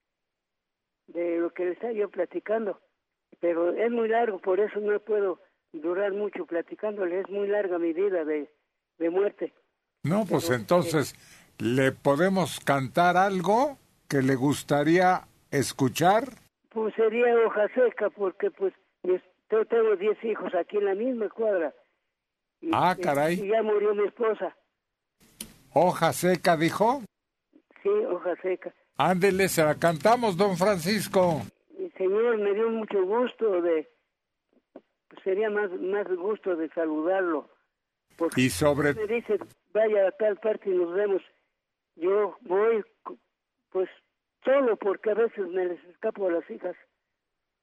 Speaker 3: de lo que le estaba yo platicando. Pero es muy largo, por eso no puedo durar mucho platicándole. Es muy larga mi vida de, de muerte.
Speaker 1: No, pues entonces, ¿le podemos cantar algo que le gustaría escuchar?
Speaker 3: Pues sería Hoja Seca, porque pues yo tengo diez hijos aquí en la misma cuadra. Y,
Speaker 1: Ah, caray.
Speaker 3: Y ya murió mi esposa.
Speaker 1: ¿Hoja seca, dijo?
Speaker 3: Sí, Hoja Seca.
Speaker 1: Ándele, se la cantamos, don Francisco.
Speaker 3: Y, señor, me dio mucho gusto de... Pues sería más, más gusto de saludarlo. Porque
Speaker 1: Y sobre...
Speaker 3: me dice, vaya a tal parte y nos vemos. Yo voy, pues, solo, porque a veces me les escapo a las hijas.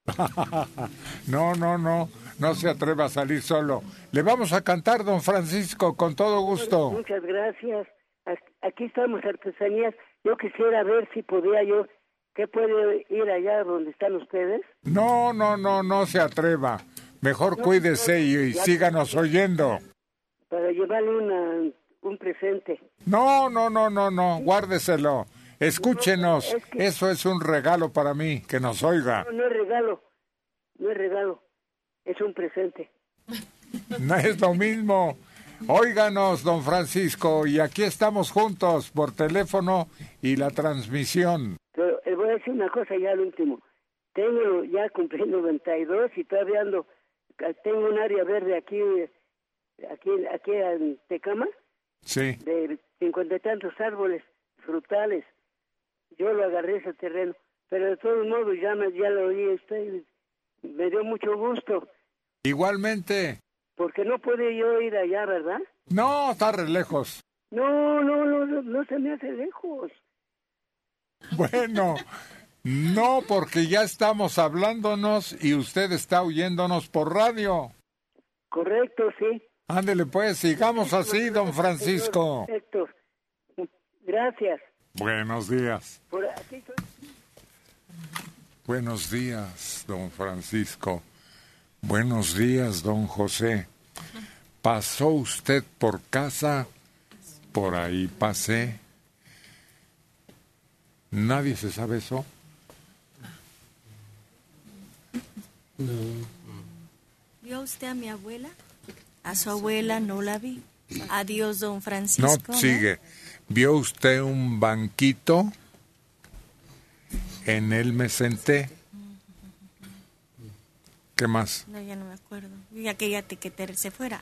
Speaker 1: No, no, no, no se atreva a salir solo. Le vamos a cantar, don Francisco, con todo gusto.
Speaker 3: Muchas gracias. Aquí estamos, artesanías. Yo quisiera ver si podía yo, ¿qué puede ir allá donde están ustedes?
Speaker 1: No, no, no, no se atreva. Mejor no, cuídese y, y síganos oyendo.
Speaker 3: Para llevarle una, un presente.
Speaker 1: No, no, no, no, no, guárdeselo. Escúchenos, no, es que... eso es un regalo para mí, que nos oiga.
Speaker 3: No, no es regalo, no es regalo, es un presente.
Speaker 1: No es lo mismo. Óiganos, don Francisco, y aquí estamos juntos por teléfono y la transmisión.
Speaker 3: Pero les voy a decir una cosa ya al último. Tengo ya cumplí noventa y dos y todavía ando, tengo un área verde aquí, aquí, aquí en Tecama.
Speaker 1: Sí.
Speaker 3: De cincuenta y tantos árboles frutales. Yo lo agarré ese terreno, pero de todos modos ya, me, ya lo oí, estoy, me dio mucho gusto.
Speaker 1: Igualmente.
Speaker 3: Porque no puede yo ir allá, ¿verdad?
Speaker 1: No, está re lejos.
Speaker 3: No, no, no, no, no se me hace lejos.
Speaker 1: Bueno, no, porque ya estamos hablándonos y usted está oyéndonos por radio.
Speaker 3: Correcto, sí.
Speaker 1: Ándele pues, sigamos así, don Francisco.
Speaker 3: Perfecto. Gracias.
Speaker 1: Buenos días.
Speaker 3: Por aquí soy...
Speaker 1: Buenos días, don Francisco. Buenos días, don José. ¿Pasó usted por casa? Por ahí pasé. ¿Nadie se sabe eso?
Speaker 8: No. ¿Vio usted a mi abuela? A su abuela no la vi. Adiós, don Francisco.
Speaker 1: No, sigue. ¿Vio usted un banquito? En él me senté. ¿Qué más?
Speaker 8: No, ya no me acuerdo. Ya que ya te que te se fuera.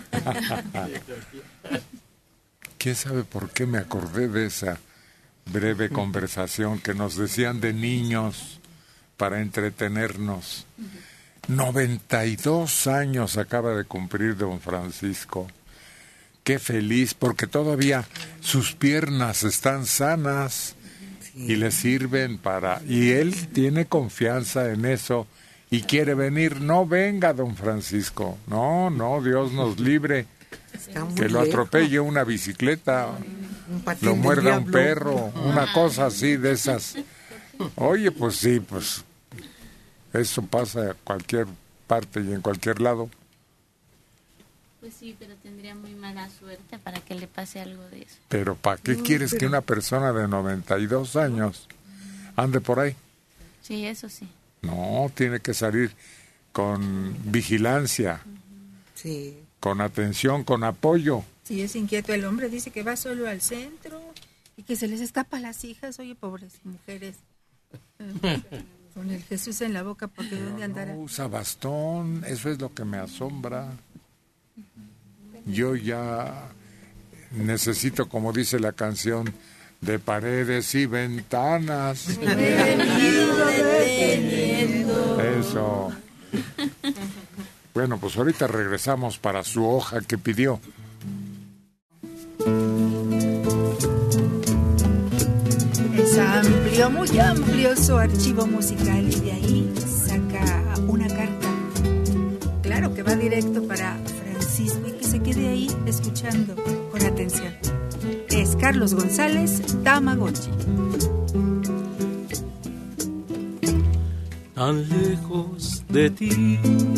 Speaker 1: ¿Quién sabe por qué me acordé de esa breve conversación que nos decían de niños para entretenernos? noventa y dos años acaba de cumplir don Francisco. Qué feliz, porque todavía sus piernas están sanas y le sirven para... Y él tiene confianza en eso y quiere venir. No venga, don Francisco. No, no, Dios nos libre. Que lo atropelle una bicicleta, lo muerda un perro, una cosa así de esas. Oye, pues sí, pues eso pasa a cualquier parte y en cualquier lado.
Speaker 9: Pues sí, pero tendría muy mala suerte para que le pase algo de eso.
Speaker 1: Pero ¿para qué
Speaker 9: No,
Speaker 1: quieres
Speaker 9: pero...
Speaker 1: que una persona de noventa y dos años ande por ahí?
Speaker 9: Sí, eso sí.
Speaker 1: No, tiene que salir con vigilancia,
Speaker 4: sí,
Speaker 1: con atención, con apoyo.
Speaker 6: Si es inquieto el hombre, dice que va solo al centro y que se les escapa a las hijas. Oye, pobres mujeres. Con el Jesús en la boca, porque
Speaker 1: Pero
Speaker 6: ¿dónde andará?
Speaker 1: no usa bastón, eso es lo que me asombra. Yo ya necesito, como dice la canción, de paredes y ventanas. Eso. Bueno, pues ahorita regresamos para su hoja que pidió.
Speaker 6: Es amplio, muy amplio su archivo musical y de ahí saca una carta. Claro que va directo para Francisco y que se quede ahí escuchando con atención. Es Carlos González, Tamagotchi.
Speaker 17: Tan lejos de ti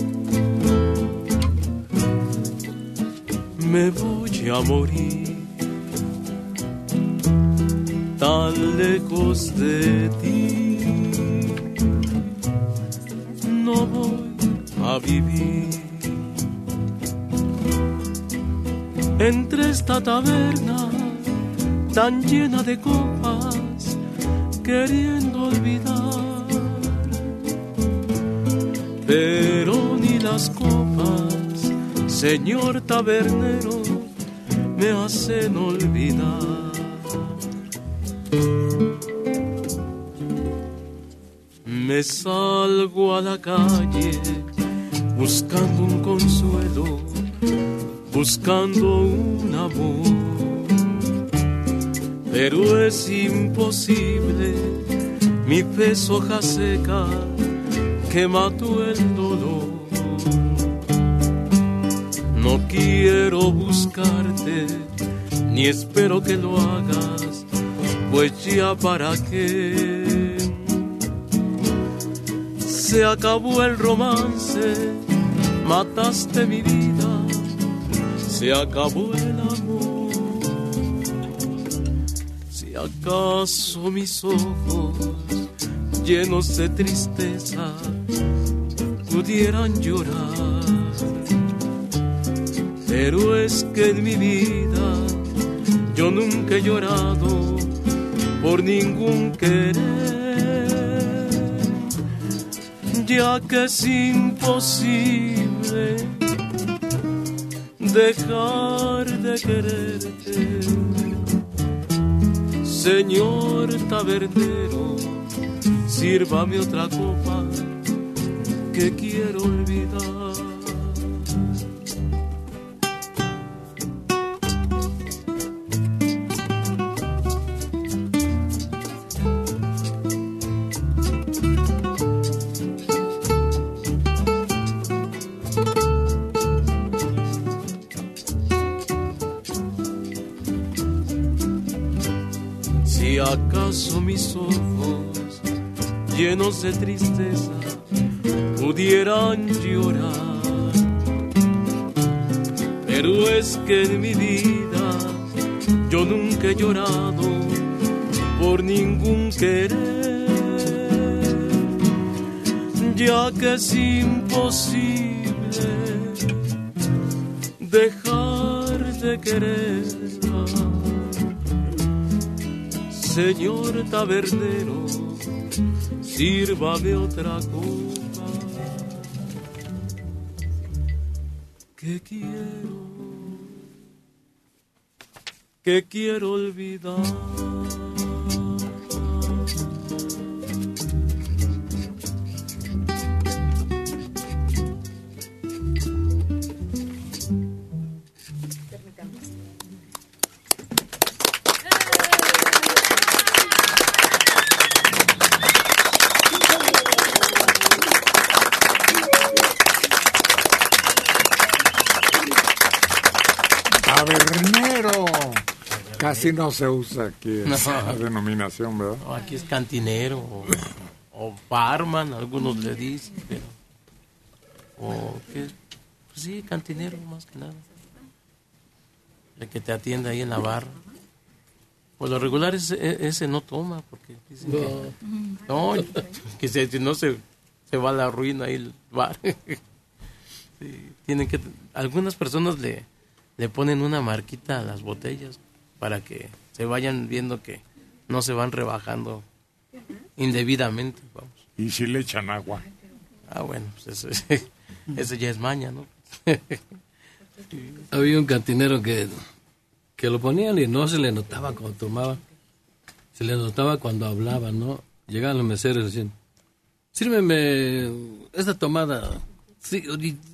Speaker 17: me voy a morir, tan lejos de ti no voy a vivir. Entre esta taberna tan llena de copas, queriendo olvidar, pero ni las copas, señor tabernero, me hacen olvidar. Me salgo a la calle buscando un consuelo, buscando un amor, pero es imposible, mi fe es hoja seca que mató el dolor. No quiero buscarte, ni espero que lo hagas, pues ya para qué. Se acabó el romance, mataste mi vida, se acabó el amor. Si acaso mis ojos llenos de tristeza pudieran llorar, pero es que en mi vida yo nunca he llorado por ningún querer, ya que es imposible dejar de quererte. Señor tabernero, sírvame otra copa que quiero olvidar. Si acaso mis ojos llenos de tristeza pudieran llorar, pero es que en mi vida yo nunca he llorado por ningún querer, ya que es imposible dejar de quererla. Señor tabernero, sírvame otra copa que quiero, que quiero olvidar.
Speaker 1: Tabernero. Casi no se usa aquí esa
Speaker 10: No.
Speaker 1: denominación, ¿verdad?
Speaker 10: No, aquí es cantinero o, o barman, algunos le dicen, pero, o qué, pues sí, cantinero más que nada. El que te atiende ahí en la barra. Por lo regular ese, ese no toma, porque dicen
Speaker 11: No.
Speaker 10: que, no, que se- si no se, se va a la ruina ahí el bar. Sí, tienen que, algunas personas le, le ponen una marquita a las botellas para que se vayan viendo que no se van rebajando indebidamente, vamos.
Speaker 1: Y si le echan agua.
Speaker 10: Ah, bueno, pues eso, eso ya es maña, ¿no?
Speaker 11: Había un cantinero que, que lo ponían y no se le notaba cuando tomaba, se le notaba cuando hablaba, ¿no? Llegaban los meseros y decían, sírveme esta tomada. Sí, ahorita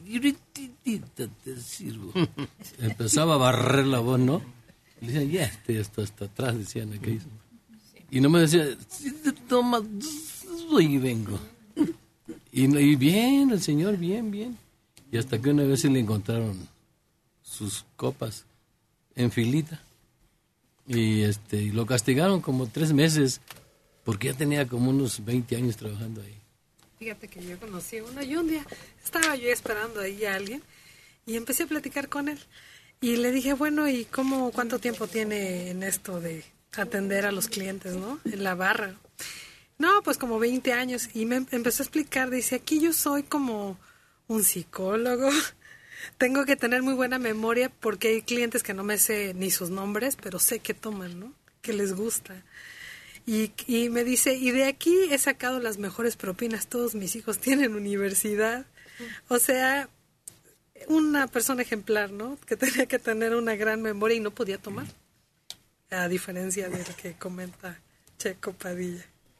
Speaker 11: te sirvo. Empezaba a barrer la voz, ¿no? Y le decían, ya, este, esto hasta atrás, decían aquellos. Y no me decía, sí, te toma, y vengo. Y, y bien, el señor, bien, bien. Y hasta que una vez se le encontraron sus copas en filita. Y este y lo castigaron como tres meses, porque ya tenía como unos veinte años trabajando ahí.
Speaker 18: Fíjate que yo conocí a uno y un día estaba yo esperando ahí a alguien y empecé a platicar con él. Y le dije, bueno, ¿y cómo, cuánto tiempo tiene en esto de atender a los clientes, no? En la barra. No, pues como veinte años. Y me empezó a explicar, dice, aquí yo soy como un psicólogo. Tengo que tener muy buena memoria porque hay clientes que no me sé ni sus nombres, pero sé que toman, ¿no? Que les gusta. Y, y me dice, y de aquí he sacado las mejores propinas. Todos mis hijos tienen universidad. O sea, una persona ejemplar, ¿no? Que tenía que tener una gran memoria y no podía tomar. A diferencia del que comenta Checo Padilla.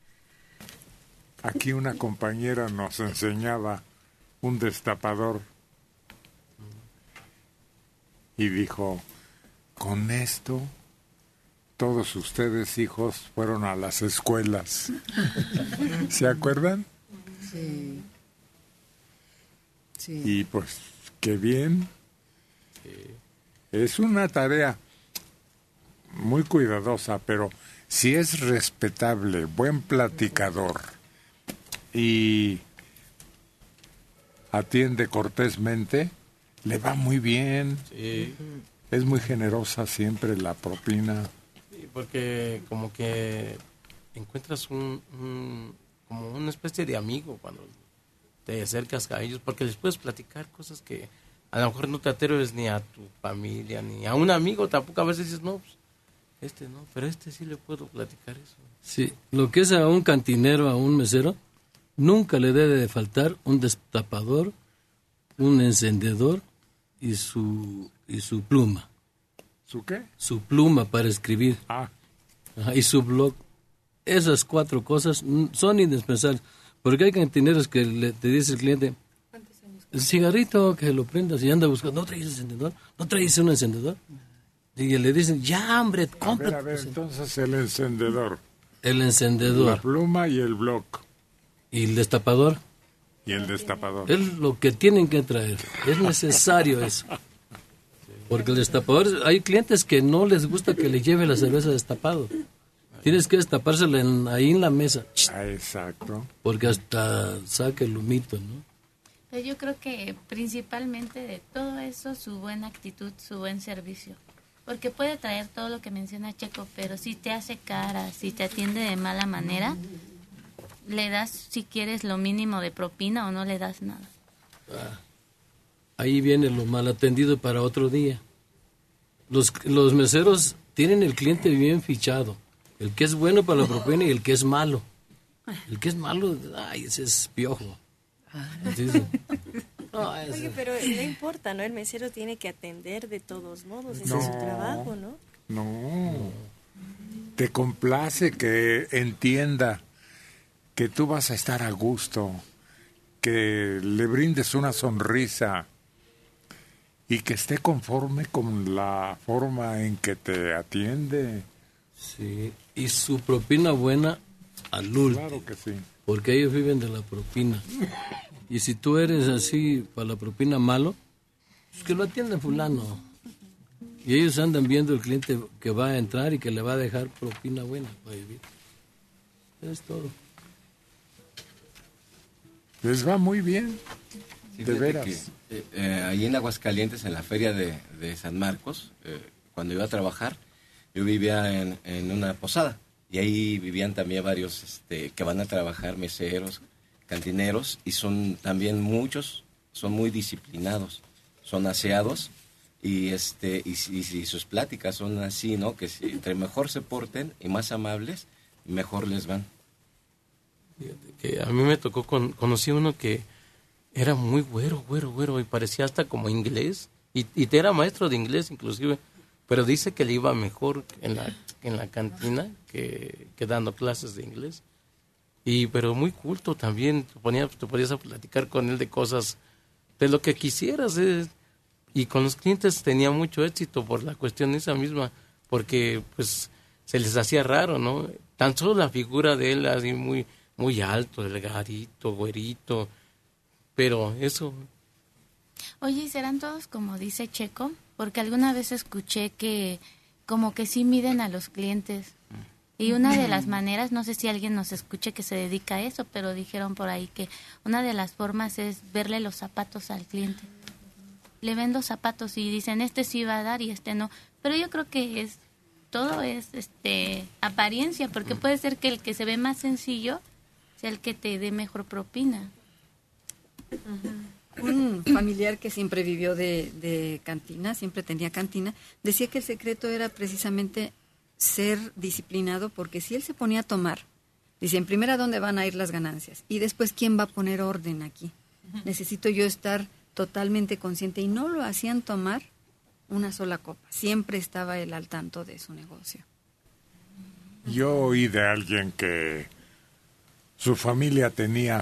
Speaker 1: Aquí una compañera nos enseñaba un destapador y dijo, con esto todos ustedes hijos fueron a las escuelas. ¿Se acuerdan?
Speaker 5: Sí. Sí.
Speaker 1: Y pues, qué bien. Es una tarea muy cuidadosa, pero si es respetable, buen platicador y atiende cortésmente, le va muy bien.
Speaker 10: Sí.
Speaker 1: Es muy generosa siempre la propina.
Speaker 10: Sí, porque como que encuentras un, un como una especie de amigo cuando te acercas a ellos, porque les puedes platicar cosas que a lo mejor no te atreves ni a tu familia, ni a un amigo tampoco. A veces dices, no, pues, este no, pero este sí le puedo platicar eso.
Speaker 11: Sí, lo que es a un cantinero, a un mesero, nunca le debe de faltar un destapador, un encendedor y su y su pluma.
Speaker 1: ¿Su qué?
Speaker 11: Su pluma para escribir.
Speaker 1: Ah.
Speaker 11: Ajá, y su blog. Esas cuatro cosas son indispensables. Porque hay cantineros que le, te dice el cliente, el cigarrito que lo prendas y anda buscando, ¿no traes encendedor? ¿No traes un encendedor? Y le dicen, ya, hombre, compra.
Speaker 1: A ver, a ver, entonces el encendedor.
Speaker 11: El encendedor.
Speaker 1: La pluma y el bloc.
Speaker 11: Y el destapador.
Speaker 1: Y el destapador.
Speaker 11: Es lo que tienen que traer. Es necesario eso. Porque el destapador, hay clientes que no les gusta que le lleve la cerveza destapado. Tienes que destapársela en, ahí en la mesa.
Speaker 1: Ah, exacto.
Speaker 11: Porque hasta saca el humito, ¿no?
Speaker 9: Pero yo creo que principalmente de todo eso, su buena actitud, su buen servicio. Porque puede traer todo lo que menciona Checo, pero si te hace cara, si te atiende de mala manera, le das, si quieres, lo mínimo de propina o no le das nada.
Speaker 11: Ah, ahí viene lo mal atendido para otro día. Los, los meseros tienen el cliente bien fichado. El que es bueno para la propina y el que es malo. El que es malo, ay, ese es piojo. Sí, sí.
Speaker 8: No, Oye, pero no importa, ¿no? El mesero tiene que atender de todos modos, ese no, es su trabajo, ¿no?
Speaker 1: No, te complace que entienda que tú vas a estar a gusto, que le brindes una sonrisa y que esté conforme con la forma en que te atiende.
Speaker 11: Sí, y su propina buena al último.
Speaker 1: Claro que sí.
Speaker 11: Porque ellos viven de la propina. Y si tú eres así para la propina malo, pues que lo atienden fulano. Y ellos andan viendo el cliente que va a entrar y que le va a dejar propina buena para vivir. Es todo.
Speaker 1: Les va muy bien.
Speaker 16: Sí,
Speaker 1: de veras.
Speaker 16: Que, eh, eh, ahí en Aguascalientes, en la feria de, de San Marcos, eh, cuando iba a trabajar, yo vivía en, en una posada. Y ahí vivían también varios este, que van a trabajar, meseros, cantineros, y son también muchos, son muy disciplinados, son aseados, y este y, y, y sus pláticas son así, ¿no? Que si, entre mejor se porten y más amables, mejor les van.
Speaker 10: Fíjate que a mí me tocó, con, conocí uno que era muy güero, güero, güero, y parecía hasta como inglés, y, y era maestro de inglés inclusive, pero dice que le iba mejor en la, en la cantina que, que dando clases de inglés. Y pero muy culto también, te, ponía, te podías a platicar con él de cosas, de lo que quisieras. ¿eh? Y con los clientes tenía mucho éxito por la cuestión esa misma, porque pues se les hacía raro, ¿no? Tan solo la figura de él, así muy, muy alto, delgadito, güerito, pero eso...
Speaker 9: Oye, ¿y serán todos como dice Checo? Porque alguna vez escuché que como que sí miden a los clientes. Y una de las maneras, no sé si alguien nos escuche que se dedica a eso, pero dijeron por ahí que una de las formas es verle los zapatos al cliente. Le ven los zapatos y dicen, este sí va a dar y este no. Pero yo creo que es todo es este apariencia, porque puede ser que el que se ve más sencillo sea el que te dé mejor propina.
Speaker 14: Uh-huh. Un familiar que siempre vivió de, de cantina, siempre tenía cantina, decía que el secreto era precisamente ser disciplinado, porque si él se ponía a tomar, dice, en primera, ¿dónde van a ir las ganancias? Y después, ¿quién va a poner orden aquí? Uh-huh. Necesito yo estar totalmente consciente, y no lo hacían tomar una sola copa. Siempre estaba él al tanto de su negocio.
Speaker 1: Yo oí de alguien que su familia tenía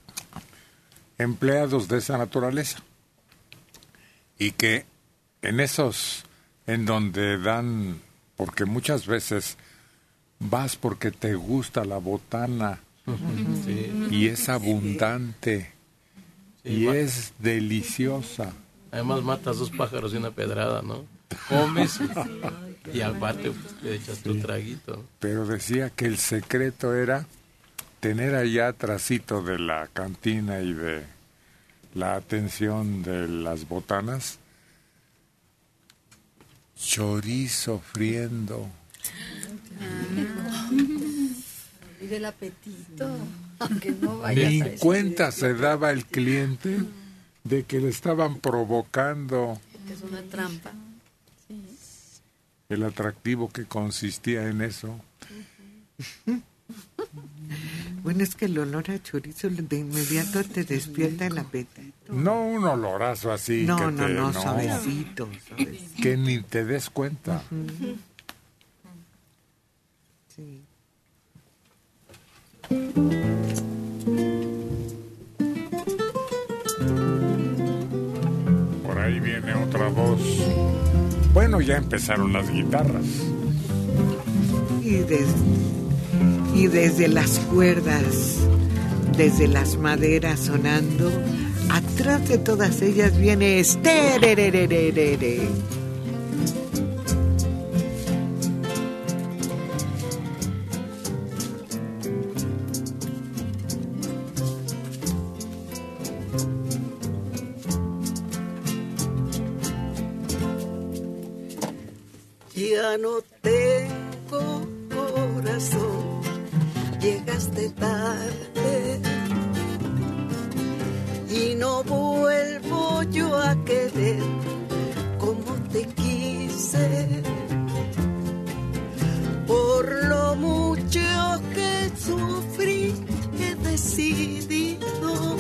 Speaker 1: empleados de esa naturaleza y que en esos, en donde dan, porque muchas veces vas porque te gusta la botana
Speaker 10: Sí.
Speaker 1: Y es abundante.
Speaker 10: Sí,
Speaker 1: y
Speaker 10: ma-
Speaker 1: es deliciosa.
Speaker 10: Además matas dos pájaros de una pedrada, ¿no? Comes y, y aparte pues, le echas tu traguito.
Speaker 1: Pero decía que el secreto era tener allá atrasito de la cantina y de la atención de las botanas, chorizo friendo.
Speaker 14: Y del apetito, aunque no vayas
Speaker 1: Ni
Speaker 14: a decir.
Speaker 1: cuenta se daba el cliente de que le estaban provocando
Speaker 14: Es una trampa.
Speaker 1: el atractivo que consistía en eso.
Speaker 4: Bueno, es que el olor a chorizo de inmediato te despierta el apetito.
Speaker 1: No un olorazo así.
Speaker 4: No,
Speaker 1: que
Speaker 4: no,
Speaker 1: te,
Speaker 4: no, suavecito, suavecito.
Speaker 1: Que ni te des cuenta.
Speaker 4: Ujú. Sí.
Speaker 1: Por ahí viene otra voz. Bueno, ya empezaron las guitarras.
Speaker 4: Y desde, y desde las cuerdas, desde las maderas sonando, atrás de todas ellas viene estererererere.
Speaker 12: Ya no tengo corazón, llegaste tarde y no vuelvo yo a querer como te quise. Por lo mucho que sufrí, he decidido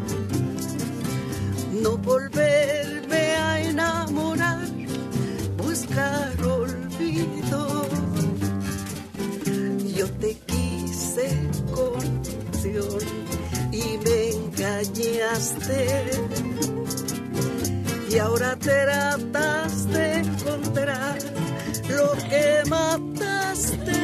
Speaker 12: no volverme a enamorar, buscar olvido. Yo te quise con pasión y me engañaste, y ahora tratas de encontrar lo que mataste.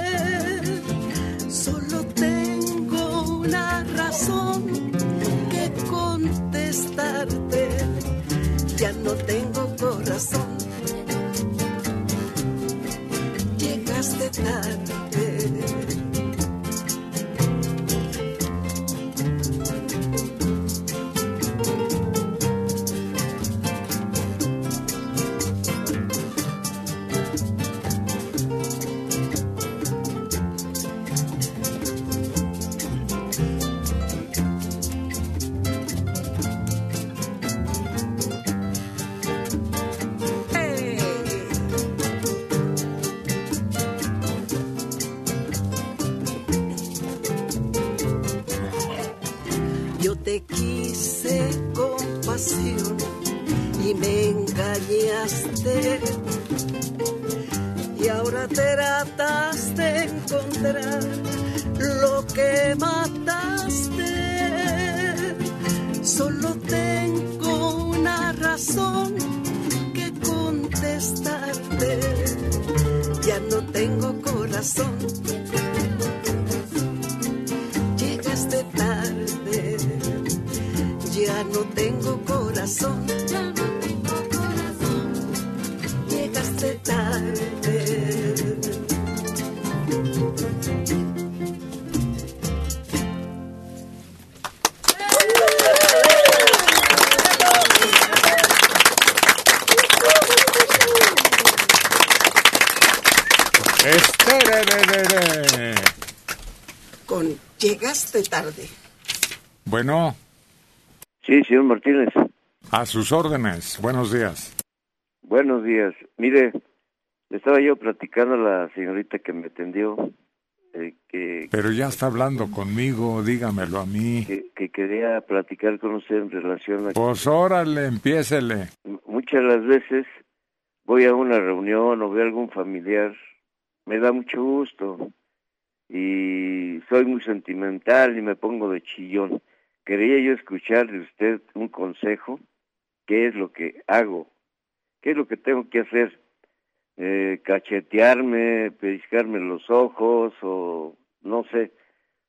Speaker 12: Solo tengo una razón que contestarte, ya no tengo corazón, llegaste tarde. Yo te quise con pasión y me engañaste, y ahora tratas de encontrar lo que mataste. Solo tengo una razón que contestarte, ya no tengo corazón, llegaste tarde. Ya no tengo corazón, ya no tengo corazón, llegaste tarde.
Speaker 1: Esterererere.
Speaker 12: Con llegaste tarde.
Speaker 1: Bueno.
Speaker 22: Sí, señor Martínez.
Speaker 1: A sus órdenes. Buenos días.
Speaker 22: Buenos días. Mire, le estaba yo platicando a la señorita que me atendió eh, que,
Speaker 1: Pero ya está hablando conmigo, dígamelo a mí.
Speaker 22: que, que quería platicar con usted en relación a...
Speaker 1: Pues órale, empiécele.
Speaker 22: Muchas de las veces voy a una reunión o veo a algún familiar, me da mucho gusto y soy muy sentimental y me pongo de chillón. Quería yo escuchar de usted un consejo. ¿Qué es lo que hago? ¿Qué es lo que tengo que hacer? Eh, ¿Cachetearme, pellizcarme los ojos o no sé?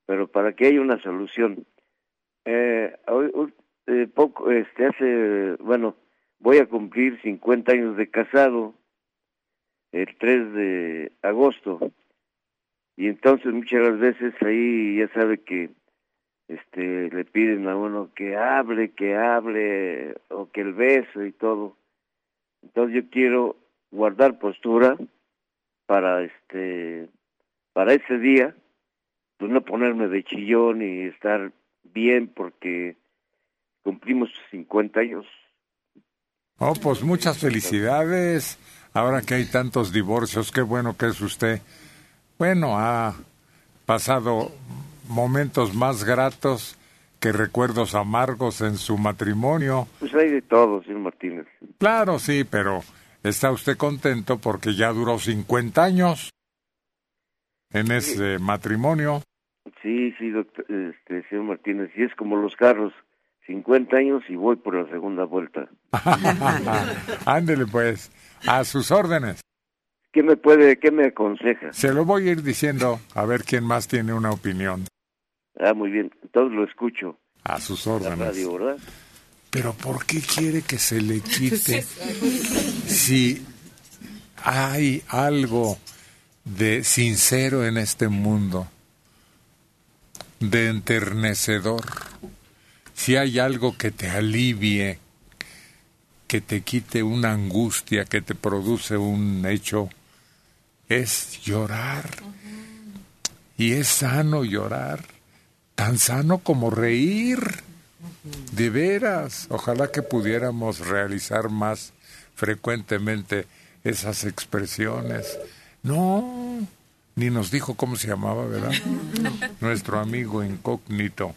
Speaker 22: pero para que haya una solución. Eh, hoy, eh, poco, este, hace, bueno, voy a cumplir cincuenta años de casado el tres de agosto, y entonces muchas las veces ahí ya sabe que este le piden a uno que hable, que hable, o que el beso y todo. Entonces yo quiero guardar postura para este para ese día, pues no ponerme de chillón y estar bien, porque cumplimos cincuenta años.
Speaker 1: Oh, pues muchas felicidades. Ahora que hay tantos divorcios, qué bueno que es usted. Bueno, ha pasado momentos más gratos que recuerdos amargos en su matrimonio.
Speaker 22: Pues hay de todo, señor Martínez.
Speaker 1: Claro, sí, pero está usted contento porque ya duró cincuenta años en ese sí. matrimonio.
Speaker 22: Sí, sí, doctor, este, señor Martínez, y es como los carros, cincuenta años y voy por la segunda vuelta.
Speaker 1: Ándele pues, a sus órdenes.
Speaker 22: ¿Qué me puede, qué me aconseja?
Speaker 1: Se lo voy a ir diciendo, a ver quién más tiene una opinión.
Speaker 22: Ah, muy bien, entonces lo escucho.
Speaker 1: A sus órdenes.
Speaker 22: La radio, ¿verdad?
Speaker 1: Pero ¿por qué quiere que se le quite si hay algo de sincero en este mundo, de enternecedor? Si hay algo que te alivie, que te quite una angustia, que te produce un hecho, es llorar. Y es sano llorar, tan sano como reír. De veras, ojalá que pudiéramos realizar más frecuentemente esas expresiones. No, ni nos dijo cómo se llamaba, ¿verdad? Nuestro amigo incógnito.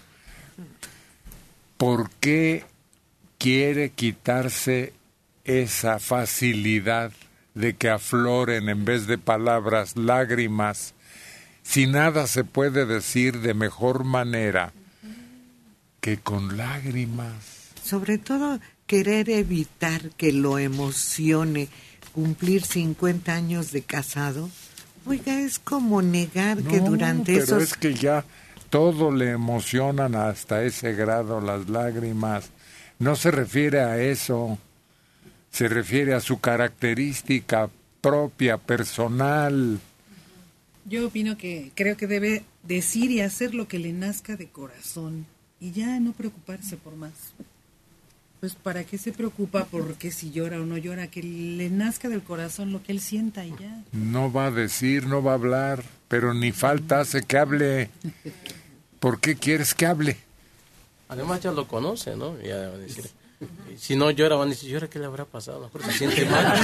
Speaker 1: ¿Por qué quiere quitarse esa facilidad de que afloren en vez de palabras lágrimas? Si nada se puede decir de mejor manera que con lágrimas.
Speaker 4: Sobre todo querer evitar que lo emocione cumplir cincuenta años de casado. Oiga, es como negar
Speaker 1: no,
Speaker 4: que durante
Speaker 1: pero
Speaker 4: esos...
Speaker 1: es que ya todo le emocionan hasta ese grado las lágrimas. No se refiere a eso, se refiere a su característica propia, personal.
Speaker 5: Yo opino que creo que debe decir y hacer lo que le nazca de corazón y ya no preocuparse por más. Pues ¿para qué se preocupa porque si llora o no llora? Que le nazca del corazón lo que él sienta y ya.
Speaker 1: No va a decir, no va a hablar, pero ni falta hace que hable. ¿Por qué quieres que hable?
Speaker 10: Además ya lo conoce, ¿no? Ya van a decir, si no llora, van a decir, ¿llora qué le habrá pasado? Mejor se siente mal.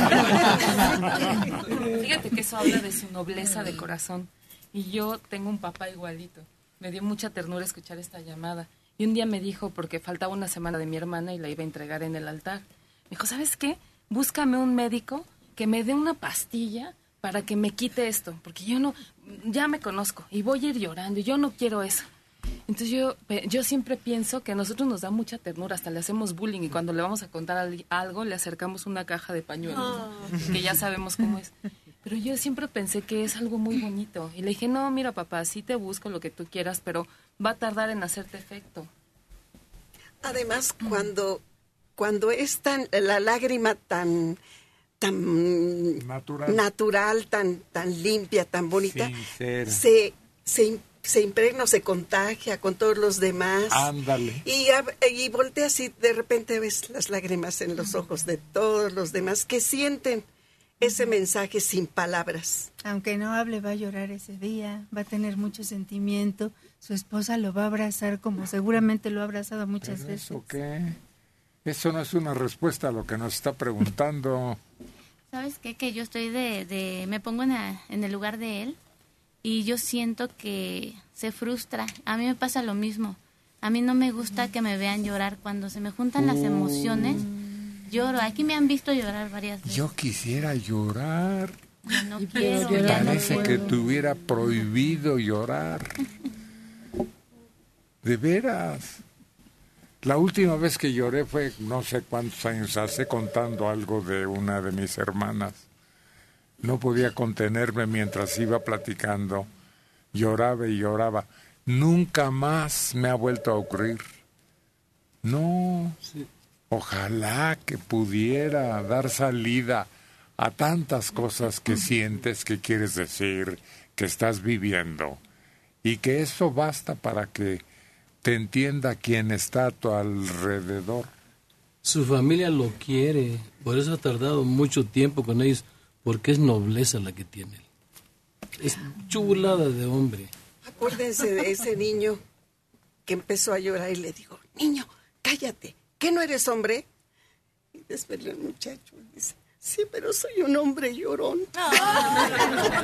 Speaker 7: Fíjate que eso habla de su nobleza de corazón. Y yo tengo un papá igualito. Me dio mucha ternura escuchar esta llamada. Y un día me dijo, porque faltaba una semana de mi hermana y la iba a entregar en el altar. Me dijo, ¿sabes qué? Búscame un médico que me dé una pastilla para que me quite esto. Porque yo no, ya me conozco y voy a ir llorando y yo no quiero eso. Entonces yo, yo siempre pienso que a nosotros nos da mucha ternura, hasta le hacemos bullying y cuando le vamos a contar algo le acercamos una caja de pañuelos, oh. que ya sabemos cómo es. Pero yo siempre pensé que es algo muy bonito y le dije, no, mira papá, sí te busco lo que tú quieras, pero va a tardar en hacerte efecto.
Speaker 12: Además, cuando, cuando es tan, la lágrima tan... tan
Speaker 1: natural,
Speaker 12: natural tan, tan limpia, tan bonita,
Speaker 1: sincera,
Speaker 12: se, se se impregna, se contagia con todos los demás.
Speaker 1: Ándale.
Speaker 12: Y, y volteas y de repente ves las lágrimas en los ojos de todos los demás que sienten ese mensaje sin palabras.
Speaker 6: Aunque no hable, va a llorar ese día, va a tener mucho sentimiento, su esposa lo va a abrazar como seguramente lo ha abrazado muchas
Speaker 1: ¿Pero
Speaker 6: veces.
Speaker 1: ¿Eso qué? Eso no es una respuesta a lo que nos está preguntando.
Speaker 9: ¿Sabes qué? Que yo estoy de... de me pongo en, a, en el lugar de él. Y yo siento que se frustra. A mí me pasa lo mismo. A mí no me gusta que me vean llorar. Cuando se me juntan las emociones, lloro. Aquí me han visto llorar varias veces.
Speaker 1: Yo quisiera llorar.
Speaker 9: Yo no quiero.
Speaker 1: Parece
Speaker 9: no
Speaker 1: que tuviera prohibido llorar. De veras. La última vez que lloré fue no sé cuántos años hace, contando algo de una de mis hermanas. No podía contenerme mientras iba platicando. Lloraba y lloraba. nunca más me ha vuelto a ocurrir. No, sí. Ojalá que pudiera dar salida a tantas cosas que sientes, que quieres decir, que estás viviendo, y que eso basta para que te entienda quien está a tu alrededor.
Speaker 11: Su familia lo quiere, por eso ha tardado mucho tiempo con ellos, porque es nobleza la que tiene él. Es chulada de hombre.
Speaker 12: Acuérdense de ese niño que empezó a llorar y le digo, niño, cállate, ¿qué no eres hombre? Y después el muchacho dice, sí, pero soy un hombre llorón.